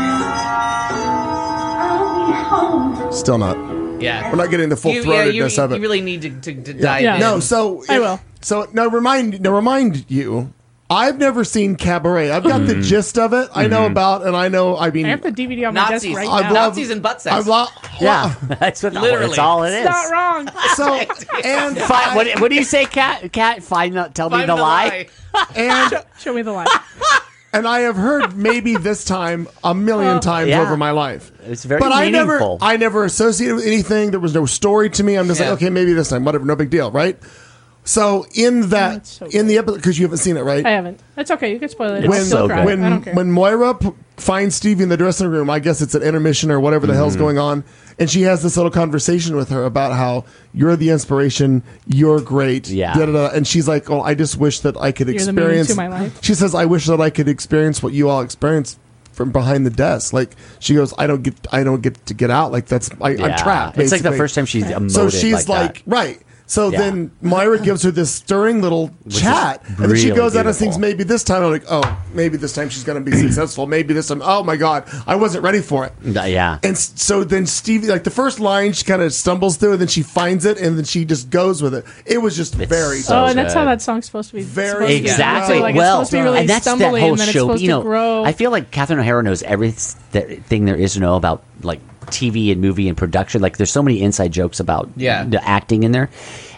I'll be home. Still not. yeah. We're not getting the full you throatedness of it. really need to dive Yeah. in. No, so I will. So now remind you. I've never seen Cabaret. I've got the gist of it. I know about, and I know. I mean, I have the DVD on my Nazis. desk right I've now. loved- Nazis and butt sex. I've lo- Yeah, that's what. Literally. That's all it is. It's not wrong. So and What do you say, Cat? Cat, tell me Find the lie. and Show me the line. and I have heard maybe this time a million times Yeah. over my life. It's very But meaningful. I never associated with anything. There was no story to me. I'm just Yeah. like, okay, maybe this time, whatever, no big deal, right? So in that, That's so in the episode, because you haven't seen it, right? I haven't. That's okay. You can spoil it. It's I'll so still cry. good. I don't care. When Moira finds Stevie in the dressing room, I guess it's an intermission or whatever the Mm-hmm. hell's going on, and she has this little conversation with her about how you're the inspiration, you're great, Yeah. da-da-da. And she's like, "Oh, I just wish that I could You're the meaning experience." to my life. She says, "I wish that I could experience what you all experience from behind the desk." Like she goes, "I don't get to get out. Like I'm Yeah. trapped." It's like the basically. first time she's emoted So she's like, that. right. So Yeah. then Moira gives her this stirring little is chat, and then she really goes out and thinks beautiful. maybe this time I'm like, oh, maybe this time she's going to be successful. Maybe this time, oh my god, I wasn't ready for it. Yeah. And so then Stevie, like the first line, she kind of stumbles through, and then she finds it, and then she just goes with it. It was just very so Oh, and that's good. how that song's supposed to be. Very supposed to be. Exactly. Like, well, it's supposed to be really and that's that stumbly, whole and then it's show. supposed You know, to grow. I feel like Catherine O'Hara knows everything there is to know about like TV and movie and production. Like, there's so many inside jokes about Yeah. the acting in there.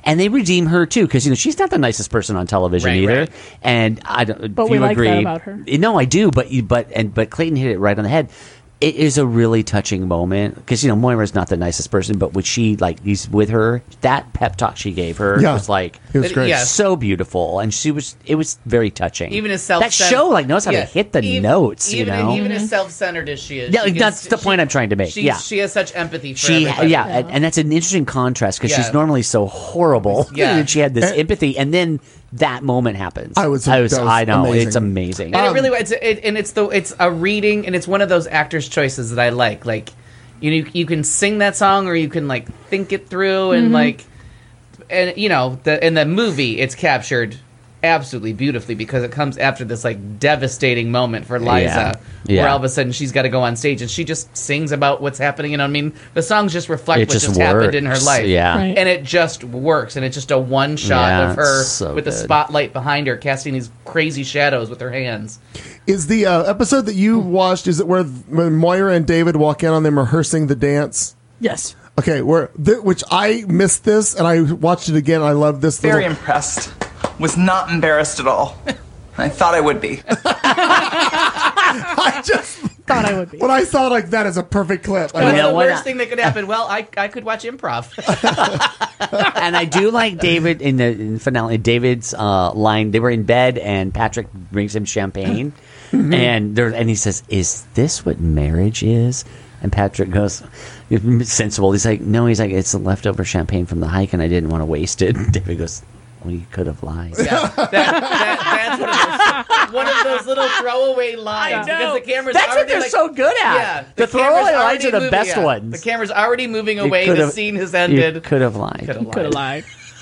and they redeem her too because she's not the nicest person on television Right, either. right. And I don't. But do we you like that agree? about her. No, I do. But Clayton hit it right on the head. It is a really touching moment because Moira's not the nicest person, but when he's with her, that pep talk she gave her was like it was great. Yeah. so beautiful, and it was very touching. Even as that show knows how to hit the notes, Even as self-centered as she is. Yeah, that's the point I'm trying to make. She has such empathy for She, everybody. and that's an interesting contrast because Yeah. she's normally so horrible. Yeah. And she had this empathy, and then that moment happens. that was I know amazing. it's amazing. And it really it's a reading, and it's one of those actors' choices that I like. Like, you can sing that song, or you can think it through, and in the movie it's captured absolutely beautifully because it comes after this devastating moment for Liza, Yeah. where all of a sudden she's got to go on stage and she just sings about what's happening. The songs just reflect It what just just happened in her works. life, Yeah. Right. and it just works, and it's just a one shot Yeah, of her it's so with the good. spotlight behind her casting these crazy shadows with her hands. Is the episode that you watched, is it where Moira and David walk in on them rehearsing the dance? Yes. Okay, which I missed this, and I watched it again, and I love this. Very impressed. Was not embarrassed at all. I thought I would be. I just Thought I would be. when I saw that as a perfect clip. What's know the what? worst thing that could happen? Well, I could watch improv. And I do like David in the finale. David's line. They were in bed, and Patrick brings him champagne, and he says, "Is this what marriage is?" And Patrick goes, sensible. He's like, "No." He's like, "It's the leftover champagne from the hike, and I didn't want to waste it." And David goes, "Well, you could have lied." Yeah, that's one of those little throwaway lines. I know. Because the camera's That's what already, they're so good at. Yeah, The throwaway camera's lines already are the moving, best ones. The camera's already moving You away. The could've- scene has You ended. could have lied. Could have lied.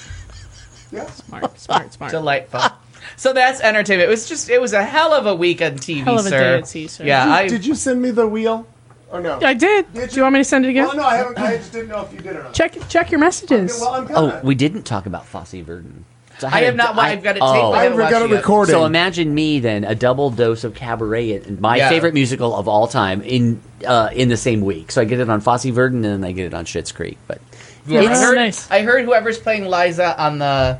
Smart. Delightful. So that's entertainment. It was a hell of a week on TV, Hell of a sir. day at sea, sir. Yeah, Did you send me the wheel? Or no? I did. Do you want me to send it again? Oh, no, I haven't. I just didn't know if you did or not. Check your messages. Well, I'm Oh, coming. we didn't talk about Fosse Verdon. So I have not. I've got it taped. Oh. I haven't I've got watched it yet. recorded. So imagine me then, a double dose of Cabaret, my Yeah. favorite musical of all time, in the same week. So I get it on Fosse Verdon, and then I get it on Schitt's Creek. But Yeah, It's nice. I heard whoever's playing Liza on the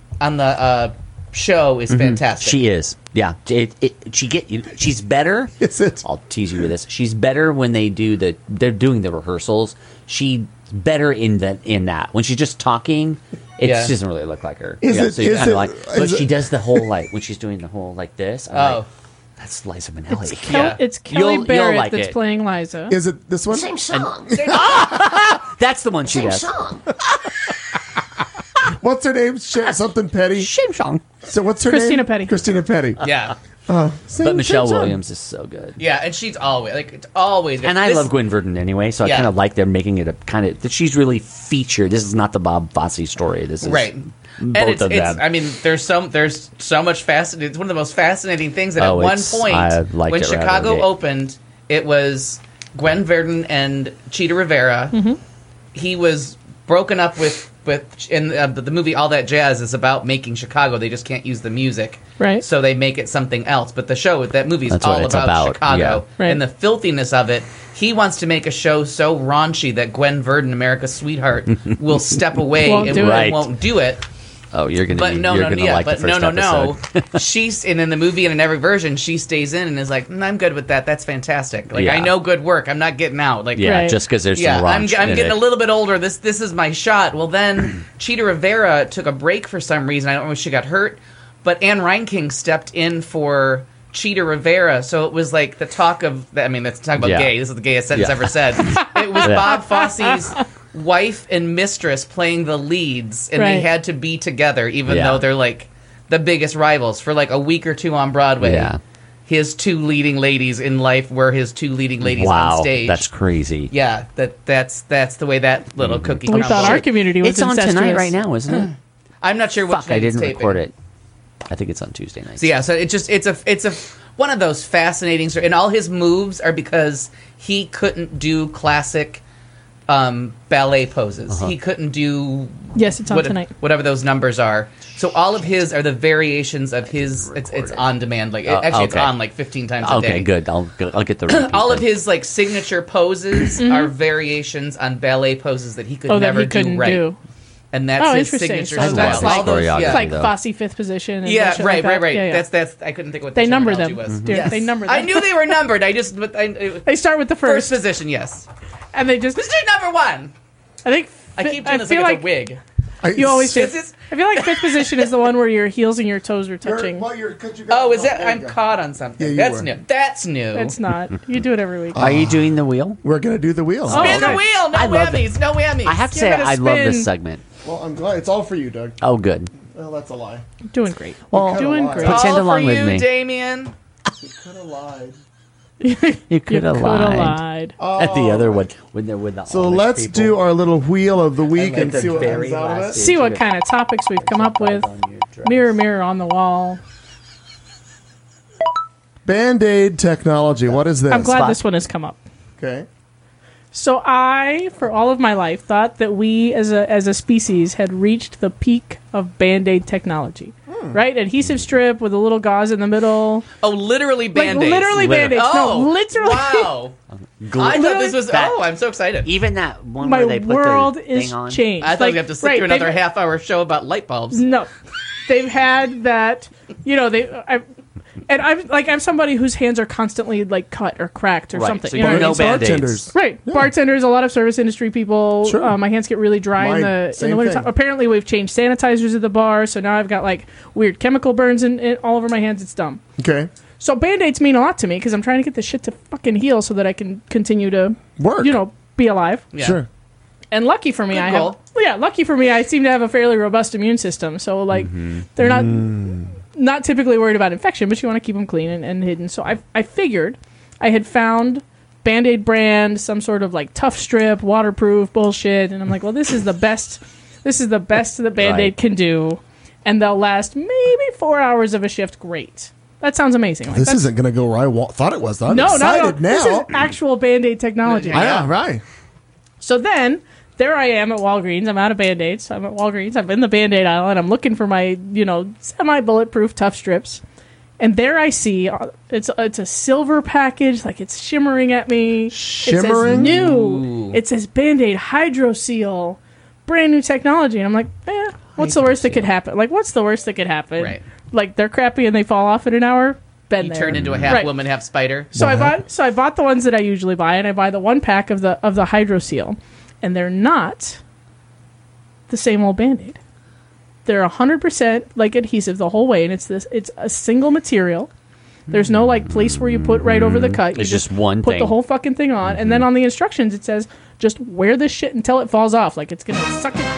show is fantastic. she is, yeah. She's better. Is it? I'll tease you with this. She's better when they're doing the rehearsals. She's better in that when she's just talking. She doesn't really look like her. Is it- So you is kinda it- but is she it- does the whole when she's doing the whole this. I'm like, Oh. that's Liza Minnelli. Yeah. It's Kelly You'll Barrett like that's it. playing Liza. Is it this one? Same song. That's the one she Same does. song. What's her name? Something Petty. Shame song. So what's her Christina name? Petty. Christina Petty. Yeah, But Michelle Williams is so good. yeah, and she's always. And I This- love Gwen Verdon anyway, so I Yeah. kind of like they're making it a kind of that she's really featured. This is not the Bob Fosse story. This is Right. both And it's, of them. I mean, there's so much fascinating. It's one of the most fascinating things that Oh, at one it's- point I liked when it right out of Chicago the gate. opened, it was Gwen Verdon and Cheetah Rivera. He was broken up with in the movie All That Jazz is about making Chicago. They just can't use the music, Right. So they make it something else. But that movie is That's what all it's about about, Chicago yeah. Right. and the filthiness of it. He wants to make a show so raunchy that Gwen Verdon, America's sweetheart, will step away Won't and do it. Right. won't do it. Oh, you're gonna But like no, the first episode. She's in the movie and in every version, she stays in and is like, I'm good with that. That's fantastic. Like Yeah. I know good work. I'm not getting out. Like Yeah, Right. just because there's yeah, some I'm raunch in getting it. a little bit older. This is my shot. Well, then Cheetah Rivera took a break for some reason. I don't know if she got hurt, but Anne Reinking stepped in for Cheetah Rivera. So it was like the talk of. I mean, let's talk about Yeah. gay. This is the gayest sentence Yeah. ever said. It was Yeah. Bob Fosse's wife and mistress playing the leads, and they Right. had to be together, even Yeah. though they're like the biggest rivals for like a week or two on Broadway. Yeah. His two leading ladies in life were his two leading ladies Wow, on stage. that's crazy. Yeah, that's the way that little cookie We crumbles. thought our community was It's on incestuous. tonight right now, isn't it? I'm not sure which Fuck, I night it's didn't taping. record it. I think it's on Tuesday night. So yeah, so it's a one of those fascinating and all his moves are because he couldn't do classic ballet poses. He couldn't do Yes, it's on tonight. whatever those numbers are. So all of his are the variations of his. It's on demand. Like actually, it's okay. on like 15 times a day. Okay, good. I'll get the repeat All of then. his like signature poses are variations on ballet poses that he could Oh, that never he couldn't do right. do. and that's Oh, his interesting. signature So style. that's like- All those- choreography, It's yeah. like though. Fosse fifth position. And Yeah, shit right, like right, right. that. Yeah, yeah. That's. I couldn't think what the They number terminology them. was. Dude, Yes. they number them. I knew they were numbered. They start with the first first, position. Yes. and they just. Position number 1. I think. I keep I doing this feel like like it's a wig. you always do. Is this- I feel like fifth position is the one where your heels and your toes are touching. Oh, is that? I'm caught on something. Yeah, you That's were. new. That's new. It's not. You do it every week. Are you doing the wheel? We're gonna do the wheel. Spin the okay. wheel. No I love whammies. No whammies. I have to Give say, it a I love this spin. segment. Well, I'm glad it's all for you, Doug. Oh, good. Well, that's a lie. Doing great. Well, Doing lied. great. Pretend All along for with you, me. Damien. You could have lied. You could You have coulda lied. lied. At the other one, when they're with the So Amish let's people. do our little wheel of the week like and the see what very comes out of last it. See what kind of topics we've come up with. Mirror, mirror on the wall. Band-Aid technology. What is this? I'm glad Spot. this one has come up. Okay. So I, for all of my life, thought that we as a species had reached the peak of Band-Aid technology. Right? Adhesive strip with a little gauze in the middle. Oh, literally Like Band-Aids. literally Band-Aids. Oh, No, literally. Wow. I thought this was. That- Oh, I'm so excited. Even that one My where they put world the is thing on. changed. I thought Like, we have to sit right, through another they've- half-hour show about light bulbs. No. They've had that, I'm somebody whose hands are constantly like cut or cracked or Right, something. so you you know know what I mean? Band-Aids. Right, bartenders, a lot of service industry people. Sure. My hands get really dry in the Same winter thing. time. Apparently, we've changed sanitizers at the bar, so now I've got like weird chemical burns in all over my hands. It's dumb. Okay. So Band-Aids mean a lot to me because I'm trying to get this shit to fucking heal so that I can continue to Work. be alive. Yeah. Sure. And lucky for me, Good I goal. have. Yeah, lucky for me, I seem to have a fairly robust immune system. So like, they're not typically worried about infection, but you want to keep them clean and hidden. So I figured I had found Band-Aid brand, some sort of like tough strip, waterproof bullshit, and I'm like, well, this is the best. This is the best that Band-Aid Right. can do, and they'll last maybe 4 hours of a shift. Great. That sounds amazing. Like, This that's- isn't going to go where I thought it was. I'm no, excited This now. is actual Band-Aid technology. Yeah, right. So then, there I am at Walgreens. I'm out of Band-Aids. I'm at Walgreens. I'm in the Band-Aid aisle, and I'm looking for my, semi-bulletproof tough strips. And there I see, it's a silver package, like it's shimmering at me. Shimmering? It says new. Ooh. It says Band-Aid Hydro Seal. Brand new technology. And I'm like, what's the worst that could happen? Like, what's the worst that could happen? Right. Like, they're crappy and they fall off in an hour? Been You there. turn into a half Right. woman, half spider. So I bought the ones that I usually buy, and I buy the 1 pack of the Hydro Seal, and they're not the same old Band-Aid. They're 100% like adhesive the whole way, and it's a single material. There's no like place where you put right over the cut. You It's just one put thing. the whole fucking thing on, and then on the instructions it says just wear this shit until it falls off. Like it's gonna suck it.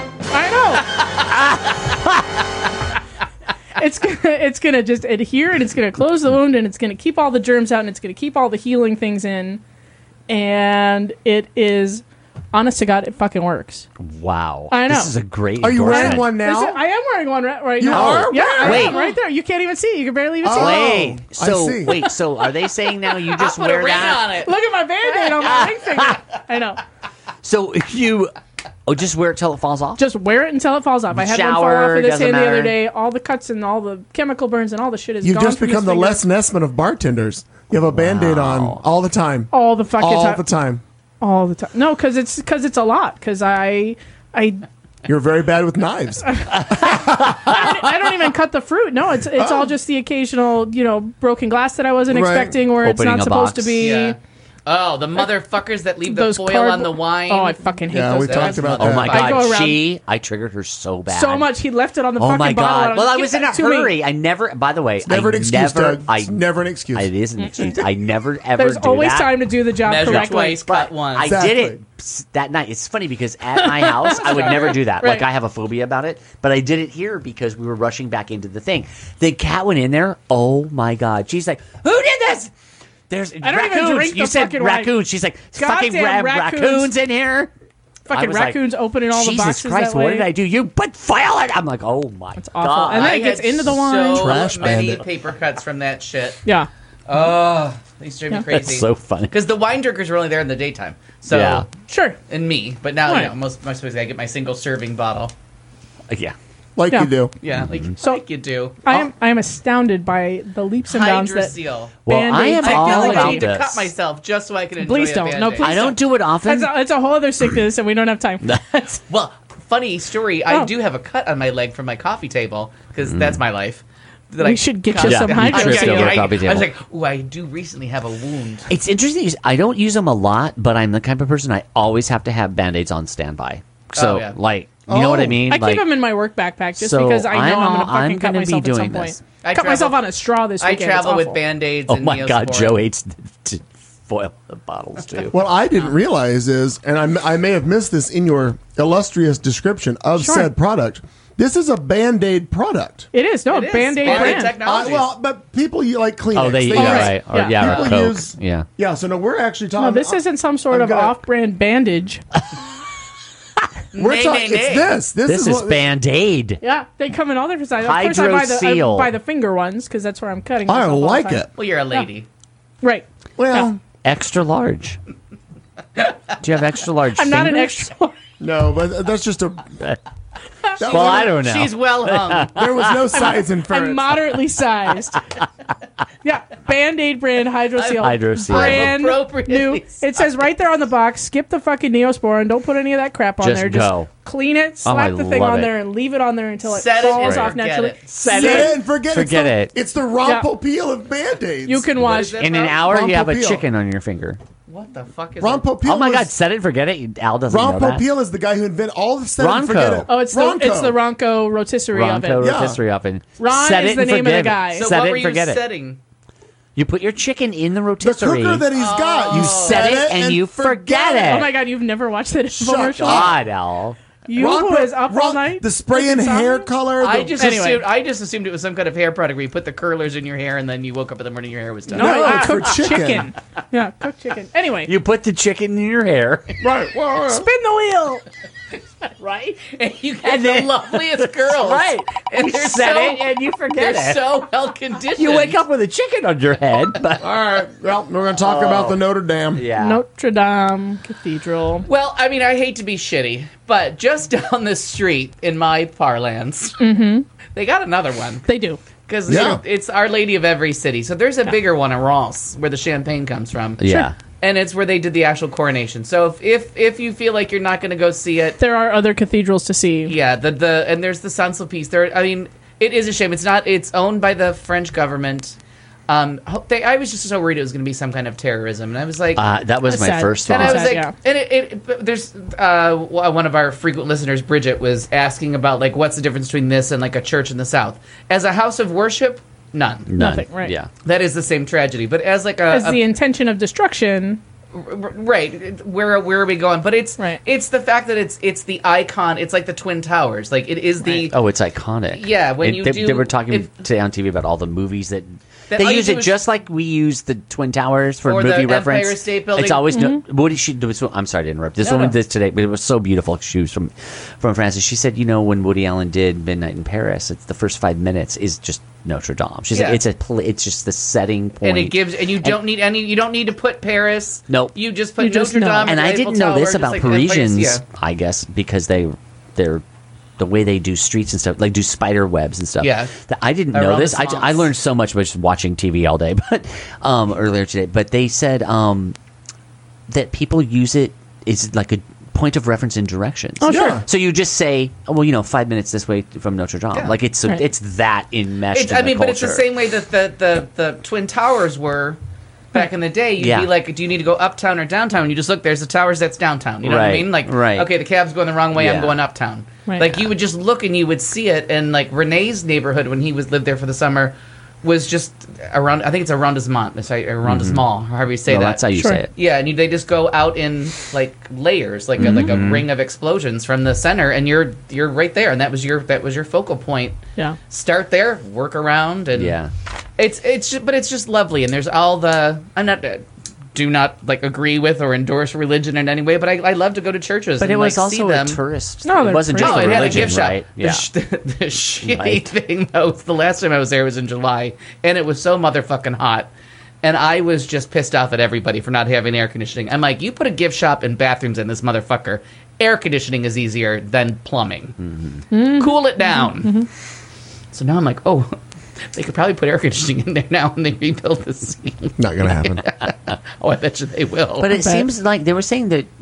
I know. It's gonna just adhere, and it's gonna close the wound, and it's gonna keep all the germs out, and it's gonna keep all the healing things in, and it is. Honest to God, it fucking works. Wow. I know. This is a great Are you wearing endorsement. one now? Listen, I am wearing one right You now. are? Yeah, I Wait. am right there. You can't even see. You can barely even see. Oh. Wait. I So see. wait. So are they saying now you just Put a wear ring that? on it. Look at my Band-Aid on my ring finger. I know. So you just wear it till it falls off? Just wear it until it falls off. I had one fall Shower, off of this doesn't hand the other matter. day. All the cuts and all the chemical burns and all the shit is You've gone just from become this the finger. Les Nessman of bartenders. You have a Band-Aid on all the time. all the fucking All time. the time. All the time. No, because it's a lot. Because I You're very bad with knives. I don't even cut the fruit. No, it's all just the occasional broken glass that I wasn't Right. expecting, or it's Opening not a supposed box. to be. Yeah. Oh, the motherfuckers that leave the Those foil cardboard- on the wine. Oh, I fucking hate Yeah, those we things. talked about Oh that. my I go god, around- I triggered her so bad. So much. He left it on the Oh fucking my bottle. god. and Well, I give was in a that to me. hurry. I never. By the way, Never an excuse, never, Doug. It's never an excuse. It is an excuse. I never ever. There's do always that. time to do the job Measure correctly. twice, cut But once. I Exactly. did it that night. It's funny because at my house, I would never do that. Right. Like, I have a phobia about it. But I did it here because we were rushing back into the thing. The cat went in there. Oh, my God. She's like, who did this? There's I don't even raccoons. drink You the said fucking wine. raccoons. She's like, fucking Goddamn raccoons. raccoons in here. I Fucking was like, raccoons opening all the Jesus boxes Christ, that way. what did I do? You put foil in. I'm like, oh, my awful. God. And then I it gets had into the wine. So Trash many bandit. paper cuts from that shit. Yeah. Oh, they used to drive me Yeah. crazy. That's so funny. Because the wine drinkers were only there in the daytime. So, Yeah. Sure. and me. But now, Right. most supposed I get my single serving bottle. Yeah. Like Yeah. you do. Yeah, So- like you do. I am astounded by the leaps and bounds that Hydroseal. Well, I Band-Aids am I feel all like I about need to this. cut myself just so I can enjoy Please a don't. No, Band-Aid. please I don't do it often. it's a whole other sickness and we don't have time. Well, funny story. I do have a cut on my leg from my coffee table because that's my life. That We should get you Yeah, some you Hydro tripped Seal. over a coffee I table. was like, "Ooh, I do recently have a wound." It's interesting. I don't use them a lot, but I'm the type of person I always have to have Band-Aids on standby. So, Oh, yeah. like, you know what I mean? I Like, keep them in my work backpack just so because I know I'm going to I'm fucking cut gonna be myself at some doing point. this. I Cut myself travel- on a straw this I weekend. travel It's with awful. Band-Aids. Oh and my God, Neosporin. Joe hates to foil the bottles too. What I didn't realize is, and I may have missed this in your illustrious description of Sure. said product, this is a Band-Aid product. It is. No, It is. Band-Aid Band-Aid brand. technology. Well, but people like Kleenex. Oh, they use- right, or Yeah. or People Coke. use Yeah. So no, we're actually talking. No, this isn't some sort I'm of gonna- off-brand bandage. We're Nay, talking. nay, It's nay. this. This is what- Band-Aid. Yeah, they come in all different sizes. Of course, I buy Hydro-Seal. buy the finger ones because that's where I'm cutting. I myself all the like time. it. Well, you're a lady. Right. Well, Extra large. Do you have extra large I'm not an fingers? extra. no, but that's just a. Well, I don't know. She's well hung. There was no size in front. I'm moderately sized. Yeah, Band-Aid brand Hydro Seal. Hydro Seal. Brand Appropriately new. It says right there on the box, skip the fucking Neosporin. Don't put any of that crap on Just there. go. Just clean it, Oh, I slap the thing love on it. there, and leave it on there until it Set it falls and off forget naturally. it. Set it and forget it. It's the Rompo peel of Band-Aids. You can What watch. is that? In an hour, you have a Rompo-peel. chicken on your finger. What the fuck is Rompo that? peel. Oh my was- God! Set it, forget it. Al doesn't know Rompo that. peel is the guy who invented all the set it and Ronco. forget it. Oh, it's the Ronco rotisserie Ronco oven. Yeah. rotisserie oven. Ron Set is it the and name of the forget it. guy. So Set what it were and you forget it. setting? You put your chicken in the The rotisserie. cooker that he's got. You set it and you forget it. Oh my God, you've never watched that Shut infomercial? up. God, Al. You who is up all night? The spray and Insomnia? hair color. I the- just Anyway. assumed it was some kind of hair product where you put the curlers in your hair and then you woke up in the morning and your hair was done. No, it's for cooked chicken. Yeah, cooked chicken. Anyway, You put the chicken in your hair. right. Well, spin the wheel. Right? And you get the loveliest girls. Right. And You they're set so, it and you forget they're it. so well conditioned. You wake up with a chicken on your head, but all right. Well, we're going to talk about the Notre Dame. yeah. Notre Dame Cathedral. Well, I mean, I hate to be shitty, but just down the street in my parlance, they got another one. They do. Because Yeah. it's Our Lady of Every City. So there's a bigger one in Reims where the champagne comes from. Yeah. And it's where they did the actual coronation. So if you feel like you're not going to go see it, There are other cathedrals to see. yeah, and there's the Saint-Sulpice. I mean, it is a shame. It's owned by the French government. I was just so worried it was going to be some kind of terrorism, and I was like, That was my Sad. first and I thought. was like, yeah. and but there's one of our frequent listeners, Bridget, was asking about like what's the difference between this and like a church in the South. As a house of worship, none. None. Nothing, right. Yeah. That is the same tragedy. But as like As the intention of destruction. right, where are we going? But it's Right. it's the fact that it's the icon. It's like the Twin Towers. Like it is the Oh, it's iconic. Yeah, when you they, do- they were talking if- today on TV about all the movies that That they all you use do it is- just like we use the Twin Towers for Or the movie Empire reference. State Building. It's always what she do. I'm sorry to interrupt. This No, woman no. did today, but it was so beautiful. She was from Francis. She said, when Woody Allen did Midnight in Paris, it's the first 5 minutes is just Notre Dame. She's Yeah. like, it's just the setting point. and it gives and you don't need any. You don't need to put Paris. Nope. You just put You just Notre know. Dame. and I Eiffel didn't know this Tower, about just like Empire- Parisians, yeah. I guess, because they're the way they do streets and stuff, like do spider webs and stuff. Yeah. That I didn't know this. I Arrondissements. learned so much by just watching TV all day, but earlier today. But they said that people use it is like a point of reference in directions. Oh, sure. Yeah. So you just say, 5 minutes this way from Notre Dame. Yeah. Like it's Right. it's that enmeshed. It's, in I the mean, but it's the culture. same way that the Twin Towers were back in the day. You'd Yeah. be like, do you need to go uptown or downtown? And you just look, there's the towers, that's downtown. You know what I Right, mean? Like, right. okay, the cab's going the wrong way, I'm Yeah. going uptown. Right. Like, you would just look and you would see it. And, like, Renee's neighborhood, when he lived there for the summer, was just around, I think it's arrondissement, arrondissement, however you say Well, that. that's how you Sure. say it. Yeah, and they just go out in like layers, like a ring of explosions from the center, and you're right there, and that was your focal point. Yeah. Start there, work around, and Yeah. it's just lovely, and there's all the do not like agree with or endorse religion in any way, but I love to go to churches. But and, it was like, see also them. a tourist. No, it they're wasn't free. just No, for it had a religion, gift shop. right? The, Yeah. the shitty Right. thing though, the last time I was there was in July, and it was so motherfucking hot. And I was just pissed off at everybody for not having air conditioning. I'm like, you put a gift shop and bathrooms in this motherfucker. Air conditioning is easier than plumbing. Cool it down. So now I'm like, oh, they could probably put air conditioning in there now when they rebuild the scene. Not going to happen. Oh, I bet you they will. But it bet. seems like they were saying that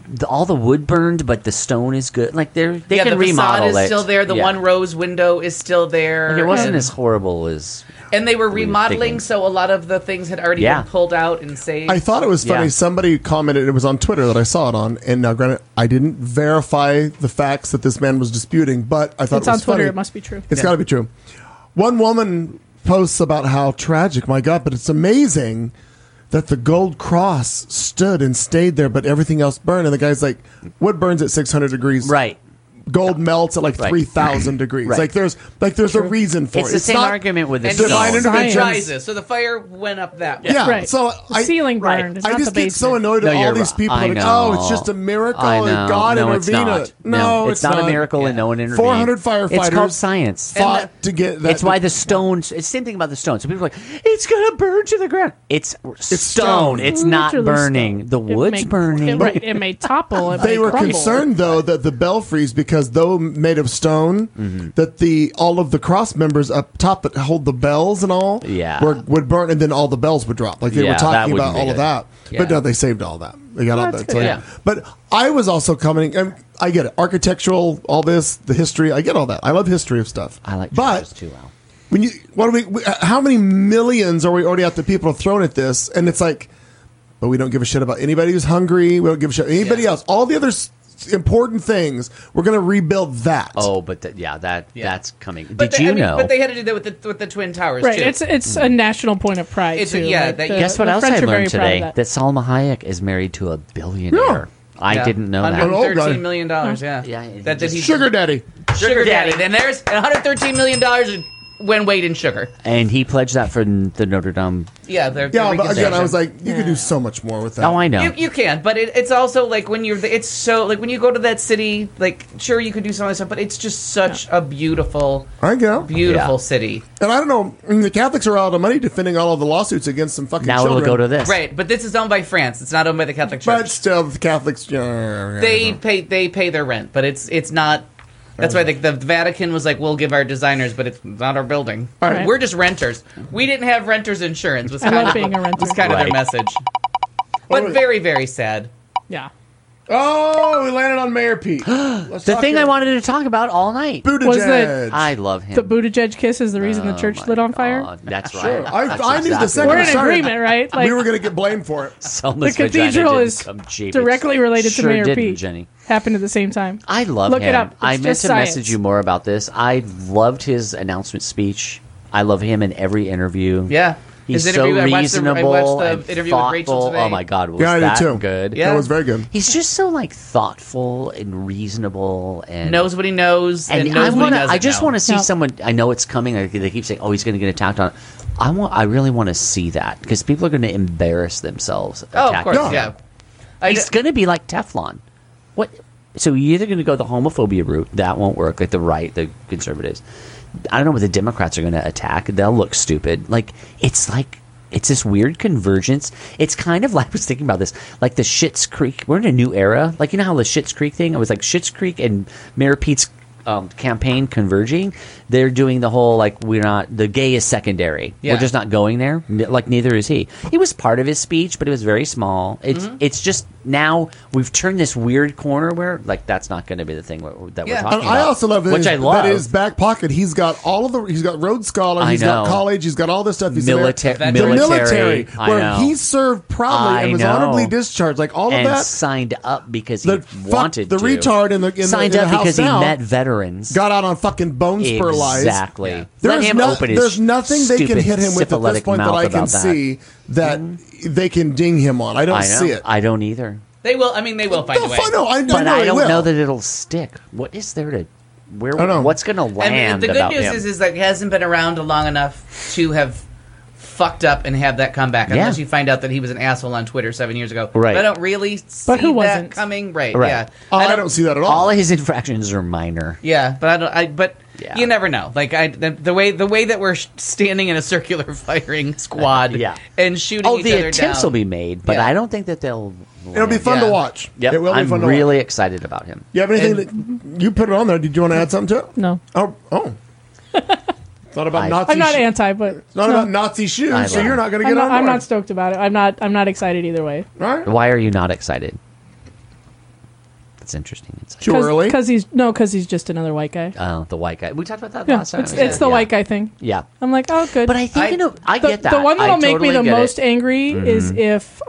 all the wood burned, but the stone is good. Like they yeah, can the facade remodel is it. still there. The Yeah. one rose window is still there. Like, it wasn't and, as horrible as. and they were we were remodeling, thinking. so a lot of the things had already Yeah. been pulled out and saved. I thought it was funny. Yeah. Somebody commented, it was on Twitter that I saw it on, and now granted, I didn't verify the facts that this man was disputing, but I thought It's it on was Twitter. funny. It must be true. It's got to be true. One woman posts about how tragic, my God, but it's amazing that the gold cross stood and stayed there, but everything else burned. And the guy's like, wood burns at 600 degrees. Right. Gold melts at like Right. 3,000 degrees. Right. Like there's a reason for It's it. the same argument with the and stone. divine heat intervention. rises, so the fire went up that way. Yeah. Right. So The ceiling right. burned. It's I not just the get so basement. annoyed No, at all you're these right. people. I Like, know. oh, it's just a miracle I and know. God No, it's intervened. not. No, it's not a miracle and no one intervened. 400 firefighters It's called science. fought to get that. It's why the stones. It's the same thing about the stone. So people are like, it's gonna burn to the ground. It's stone. stone. It's not Literally burning. stone. The It wood's may- burning. Right. It may topple. It they may were crumble. concerned though that the belfries, because though made of stone, Mm-hmm. that all of the cross members up top that hold the bells and all, Yeah. would burn, and then all the bells would drop. Like they Yeah, were that talking wouldn't about be all of good. that, Yeah. but no, they saved all that. They got all That's that. good. Yeah. But I was also commenting. I get it, architectural, all this, the history. I get all that. I love history of stuff. I like but churches too. Al. when you how many millions are we already out to people have thrown at this, and it's like, but we don't give a shit about anybody who's hungry. We don't give a shit anybody else. All the other important things, we're going to rebuild that. Oh, but that's coming. But Did they, you I mean, know? But they had to do that with the Twin Towers Right. too. It's a national point of pride It's- too. yeah, Like, that- the- Guess what the else French I are very learned proud of today? that. That Salma Hayek is married to a billionaire. Yeah. I Yeah. didn't know that. $113 million. Yeah, Yeah, that just he Sugar daddy. Sugar daddy. Then there's $113 million when weighed in sugar. And he pledged that for the Notre Dame. Yeah, they're Yeah, but again, I reconstruction. was like, you could do so much more with that. Oh, I know. You can, but it's also like when it's so like when you go to that city, like sure you could do some of that stuff, but it's just such a beautiful, I go. beautiful Yeah. city. And I don't know, I mean, the Catholics are out of money defending all of the lawsuits against some fucking Now children. it'll go to this. Right, but this is owned by France. It's not owned by the Catholic But Church. still, the Catholics. They pay their rent, but it's not. That's why the Vatican was like, we'll give our designers, but it's not our building. All right. We're just renters. We didn't have renters insurance. Was I kind love of, being a renter. was kind of their Right. message. But was- very, very sad. Yeah. Oh, we landed on Mayor Pete. Let's The talk thing to I wanted to talk about all night. Buttigieg. Was the- I love him. The Buttigieg kiss is the reason the church Oh, lit on my fire. God. That's right. Sure. I That's knew the exactly second We're it in started, agreement, right? Like we were going to get blamed for it. Selma's the vagina cathedral didn't is come cheap. directly related Sure to Mayor didn't, Pete. Jenny. Happened at the same time. I love Look him. it up. I It's meant just to science. message you more about this. I loved his announcement speech. I love him in every interview. Yeah. He's His so interview, I watched reasonable the and interview with Rachel thoughtful. today. Oh my God, was Yeah, I did that too. good? Yeah. That was very good. He's just so like thoughtful and reasonable and Knows what he knows and, and knows what he I doesn't just know. want to see No. someone. I know it's coming. They keep saying, "Oh, he's going to get attacked on." I really want to see that because people are going to embarrass themselves. Oh, of attacking course, him. yeah. I He's going to be like Teflon. What? So you're either going to go the homophobia route. That won't work. Like the right, the conservatives. I don't know what the Democrats are going to attack. They'll look stupid. Like it's this weird convergence. It's kind of like I was thinking about this, like the Schitt's Creek. We're in a new era. Like you know how the Schitt's Creek thing. It was like Schitt's Creek and Mayor Pete's campaign converging. They're doing the whole like the gay is secondary. Yeah. We're just not going there. Like neither is he. It was part of his speech, but it was very small. It's just now we've turned this weird corner where like that's not going to be the thing that we're Yeah. talking And about. I also love which I love. that his back pocket. He's got he's got Rhodes Scholar, I he's got know. college, he's got all this stuff. He's Military- the military, I where know. he served proudly I and was know. honorably discharged. Like all of and that. signed up because he The fuck- wanted the to. retard in the signed in up the House because now he met veterans. got out on fucking bone spur lies. Exactly. Yeah. Let him open his There's nothing they can stupid, hit him with at this syphilitic point that mouth I can about that. see that they can ding him on. I don't I know. see it. I don't either. They will. I mean, they will find a No, way. fine, no, I But know I they don't will. know that it'll stick. What is there to? I don't know. What's going to land And the good about news him? is that he hasn't been around long enough to have fucked up and have that come back. Yeah. Unless you find out that he was an asshole on Twitter 7 years ago. Right. But I don't really see But who that wasn't? coming. Right. Right. Yeah. I don't see that at all. All of his infractions are minor. Yeah, but I don't. But Yeah. you never know. Like the way that we're standing in a circular firing squad, Yeah. and shooting. Oh, each the other attempts down. will be made, but Yeah. I don't think that they'll. It'll be fun Yeah. to watch. Yep. It will be I'm fun to really watch. excited about him. You have anything that you put it on there? Did you want to add something to it? No. Oh. It's not about I- Nazi. I'm not shoes. anti, but It's not about Nazi I shoes, so love you're it. not going to I'm get not, on I'm board. not stoked about it. I'm not excited either way. Right? Why are you not excited? That's interesting insight. Too early? Because he's just another white guy. Oh, the white guy. We talked about that Yeah, last time. it's the Yeah. white guy thing. Yeah. I'm like, oh, good. But I think I get that. The one that'll I make me totally the get most it. angry is if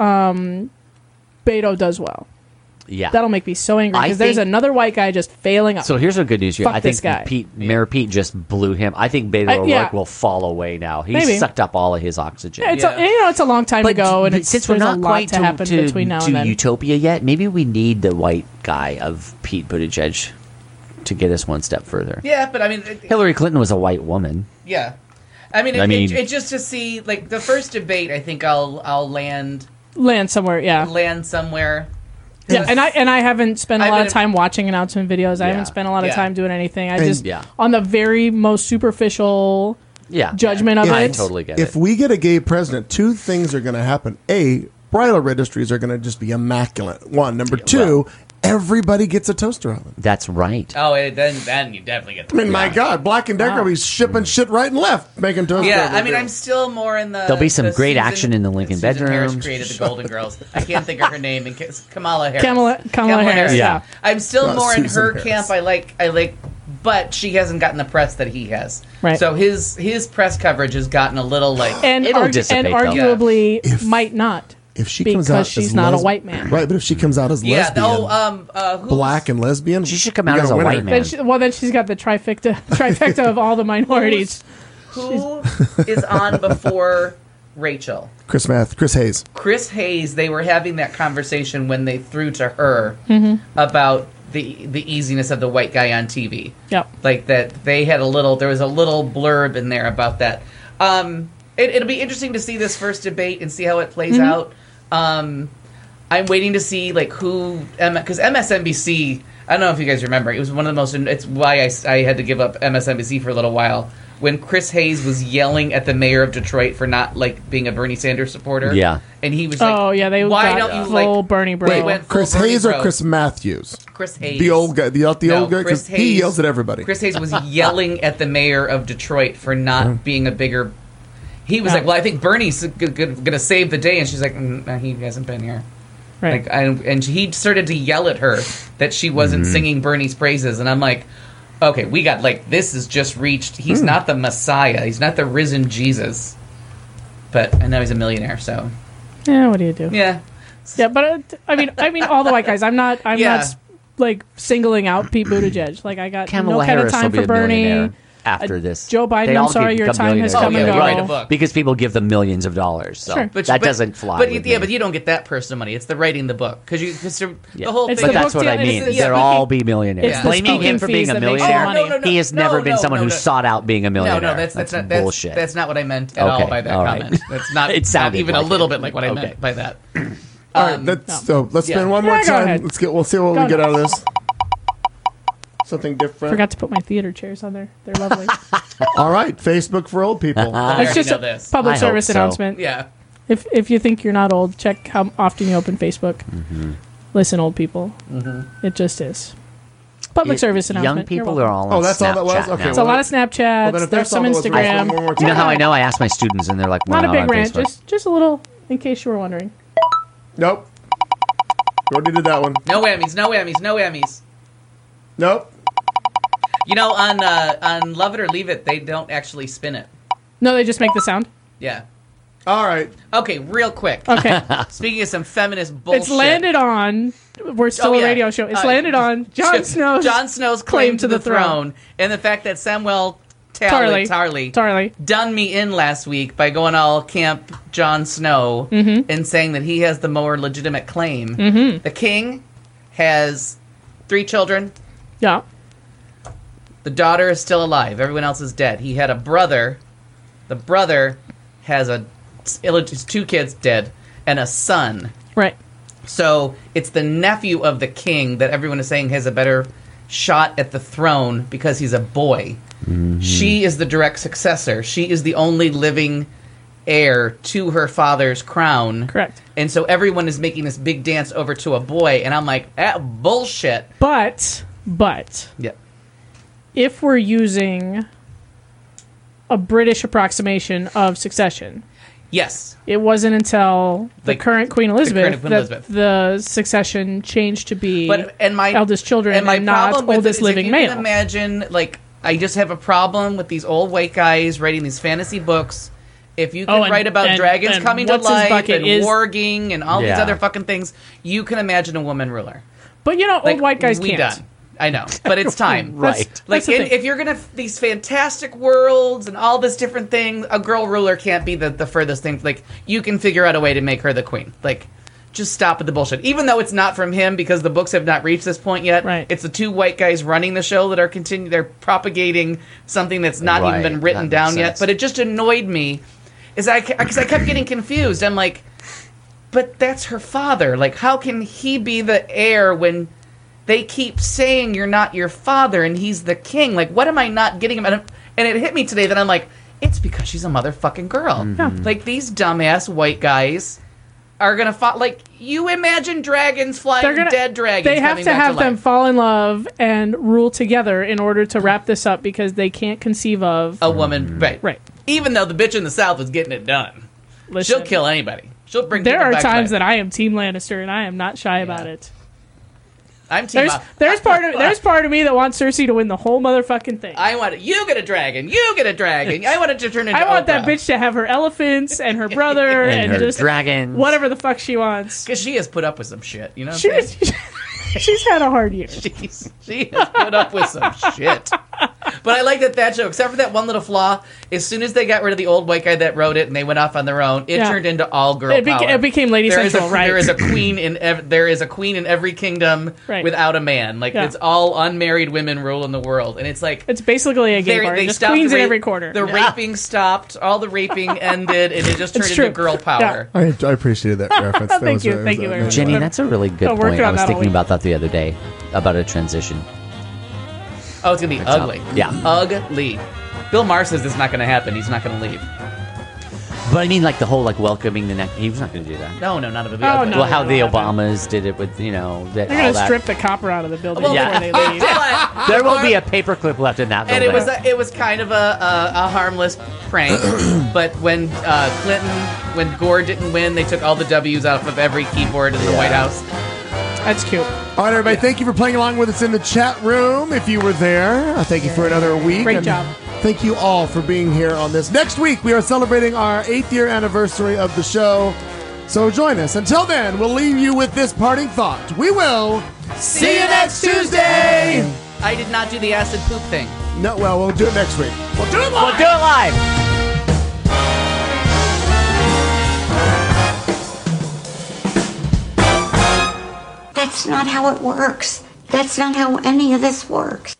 Beto does well. Yeah. That'll make me so angry I because there's think- another white guy just failing up. So here's the good news here. Fuck I think this guy. Mayor Pete just blew him. I think Beto O'Rourke yeah. will fall away now. He's Maybe. sucked up all of his oxygen. It's a long time to go, and since we're there's not a lot quite to happen between now to and then. utopia yet, maybe we need the white guy of Pete Buttigieg to get us one step further. Yeah, but I mean, Hillary Clinton was a white woman. yeah. I mean, it just to see like the first debate. I think I'll land somewhere. Yeah, somewhere. yeah. And I haven't spent a I've lot been- of time watching announcement videos. I Yeah. haven't spent a lot of Yeah. time doing anything. I And- just Yeah. on the very most superficial Yeah. judgment of I it. totally get If it. we get a gay president, two things are going to happen. A, bridal registries are going to just be immaculate. One. Number two, everybody gets a toaster oven. That's right. Oh, then you definitely get. I mean, my God, Black & Decker will be shipping shit right and left, making toaster Yeah, ovens. I mean, I'm still more in the. There'll be some the great Susan- action in the Lincoln Susan Harris bedrooms. created the Golden Girls. I can't think of her name. And Kamala Harris. Kamala Harris. Yeah. I'm still Not more in Susan her Harris. camp. I like, but she hasn't gotten the press that he has. Right. So his press coverage has gotten a little like. And It'll dissipate, though. arguably If- might not. if she because comes out she's as not a white man. Right, but if she comes out as Yeah. lesbian, Who's- black and lesbian, She should come out we got as a winner. white man. Then she's got the trifecta of all the minorities. Who is on before Rachel? Chris Hayes. Chris Hayes. They were having that conversation when they threw to her about the easiness of the white guy on TV. Yep. Like that they had there was a little blurb in there about that. It'll be interesting to see this first debate and see how it plays out. I'm waiting to see like who, because MSNBC, I don't know if you guys remember, it was one of the most, it's why I had to give up MSNBC for a little while, when Chris Hayes was yelling at the mayor of Detroit for not like being a Bernie Sanders supporter. Yeah. And he was like, Oh yeah, they why got don't you full like Bernie bro. They went full Chris Bernie Hayes or bro. Chris Matthews? Chris Hayes. The old guy, the old guy, Chris because he Hayes- yells at everybody. Chris Hayes was yelling at the mayor of Detroit for not being a bigger. He was Yeah. like, "Well, I think Bernie's going to save the day," and she's like, "He hasn't been here." Right. And he started to yell at her that she wasn't singing Bernie's praises, and I'm like, "Okay, we got like this has just reached. He's not the Messiah. He's not the risen Jesus." But I know he's a millionaire, so Yeah, what do you do? yeah. Yeah, but I mean, all the white guys. I'm not Yeah. like singling out Pete Buttigieg. Like I got Kamala no kind Harris of will time be for a Bernie. millionaire after this. Joe Biden, They I'm all sorry, your become time has millionaires come and after go. this. Write a book. Because people give them millions of dollars. So Sure. that doesn't fly. But with yeah, me. but you don't get that personal money. It's the writing the book because Yeah. the whole It's thing. But the that's book what I deal- mean. it's the They'll speaking- all be millionaires. It's the Blaming him speaking for being fees a that make you millionaire, money. Oh, no, he has never been someone who no. sought out being a millionaire. No, that's bullshit. That's not what I meant at all Okay, by that all right. comment. That's not. It sounded not even like a little it. bit like what I Okay. meant by that. All right, let's yeah. spend one more Yeah, go time. ahead. We'll see what Go we get ahead. out of this. Something different. Forgot to put my theater chairs on there. They're lovely. All right, Facebook for old people. I It's already just know a this. public I hope service so. announcement. Yeah. If you think you're not old, check how often you open Facebook. Mm-hmm. Listen, old people. It just is. Public service announcement. Young people You're are welcome. all on Oh, that's all that was? Snapchat Okay, now. It's a lot of Snapchats. Well, then if There's that's some all that was, we're gonna Instagram. one more You know time. how I know? I ask my students, and they're like, Not "Well, a big on rant. Facebook." Just a little, in case you were wondering. Nope. We already did that one. No whammies. No whammies. No whammies. Nope. You know, on Love It or Leave It, they don't actually spin it. No, they just make the sound. Yeah. All right. Okay, real quick. Okay. Speaking of some feminist bullshit. It's landed on. We're still Oh, a yeah. radio show. It's landed on Jon Snow's claim to the throne, and the fact that Samuel Tarly done me in last week by going all Camp Jon Snow and saying that he has the more legitimate claim. The king has 3 children. Yeah. The daughter is still alive. Everyone else is dead. He had a brother. The brother has 2 kids dead and a son. Right. So it's the nephew of the king that everyone is saying has a better shot at the throne because he's a boy. She is the direct successor. She is the only living heir to her father's crown. Correct. And so everyone is making this big dance over to a boy, and I'm like, bullshit. But Yep. if we're using a British approximation of succession, Yes. It wasn't until the current Queen Elizabeth Elizabeth. that the succession changed to be my eldest children and my and not problem with oldest it is living if you male. can imagine, like, I just have a problem with these old white guys writing these fantasy books. If you can write about dragons coming to life and warging and all these other fucking things, you can imagine a woman ruler. But you know, old white guys we can't. Done. I know, but it's time. Right. Like, if you're gonna these fantastic worlds and all this different thing, a girl ruler can't be the furthest thing. Like, you can figure out a way to make her the queen. Like, just stop with the bullshit. Even though it's not from him because the books have not reached this point yet. Right. It's the two white guys running the show that are they're propagating something that's not even been written down yet. But it just annoyed me, because I kept getting confused. I'm like, but that's her father. Like, how can he be the heir when they keep saying you're not your father and he's the king? Like, what am I not getting? And it hit me today that I'm like, it's because she's a motherfucking girl. Mm-hmm. Like, these dumbass white guys are gonna like, you imagine dragons flying, dead dragons. They have coming to back have to them life. fall in love and rule together in order to wrap this up, because they can't conceive of A woman, right? Even though the bitch in the South is getting it done, Listen, she'll kill anybody. She'll bring. There people are back to times life. that I am Team Lannister, and I am not shy about it. I'm team. There's part of me that wants Cersei to win the whole motherfucking thing. I want you get a dragon. You get a dragon. I want it to turn into. I want that Oprah. bitch to have her elephants and her brother And her just dragons. whatever the fuck she wants. Because she has put up with some shit, you know what I'm saying? She's had a hard year. She has put up with some shit. But I like that show, except for that one little flaw. As soon as they got rid of the old white guy that wrote it and they went off on their own, it turned into all girl power. It became Lady Central, right? There is a queen in every kingdom without a man. Like, it's all unmarried women ruling the world, and it's like it's basically a gay bar. Just queens in every corner. The raping stopped. All the raping ended, and it just turned into girl power. I appreciated that reference. Thank you very much. Jenny, that's a really good I'm point. working I on was that all thinking week. about that the other day, about a transition. Oh, it's gonna be ugly. Yeah. Ugly. Bill Maher says it's not gonna happen. He's not gonna leave. But I mean, like, the whole, like, welcoming the next... He was not going to do that. No, none of it. Oh, no. Well, how the that'll Obamas did it with, you know... They're going to strip the copper out of the building before they leave. There will be a paperclip left in that And building. it was kind of a harmless prank. But when when Gore didn't win, they took all the W's off of every keyboard in the White House. That's cute. All right, everybody, thank you for playing along with us in the chat room. If you were there, thank you for another week. Great and job. Thank you all for being here on this. Next week, we are celebrating our 8th year anniversary of the show. So join us. Until then, we'll leave you with this parting thought. We will see you next Tuesday. I did not do the acid poop thing. No, well, we'll do it next week. We'll do it live. We'll do it live. That's not how it works. That's not how any of this works.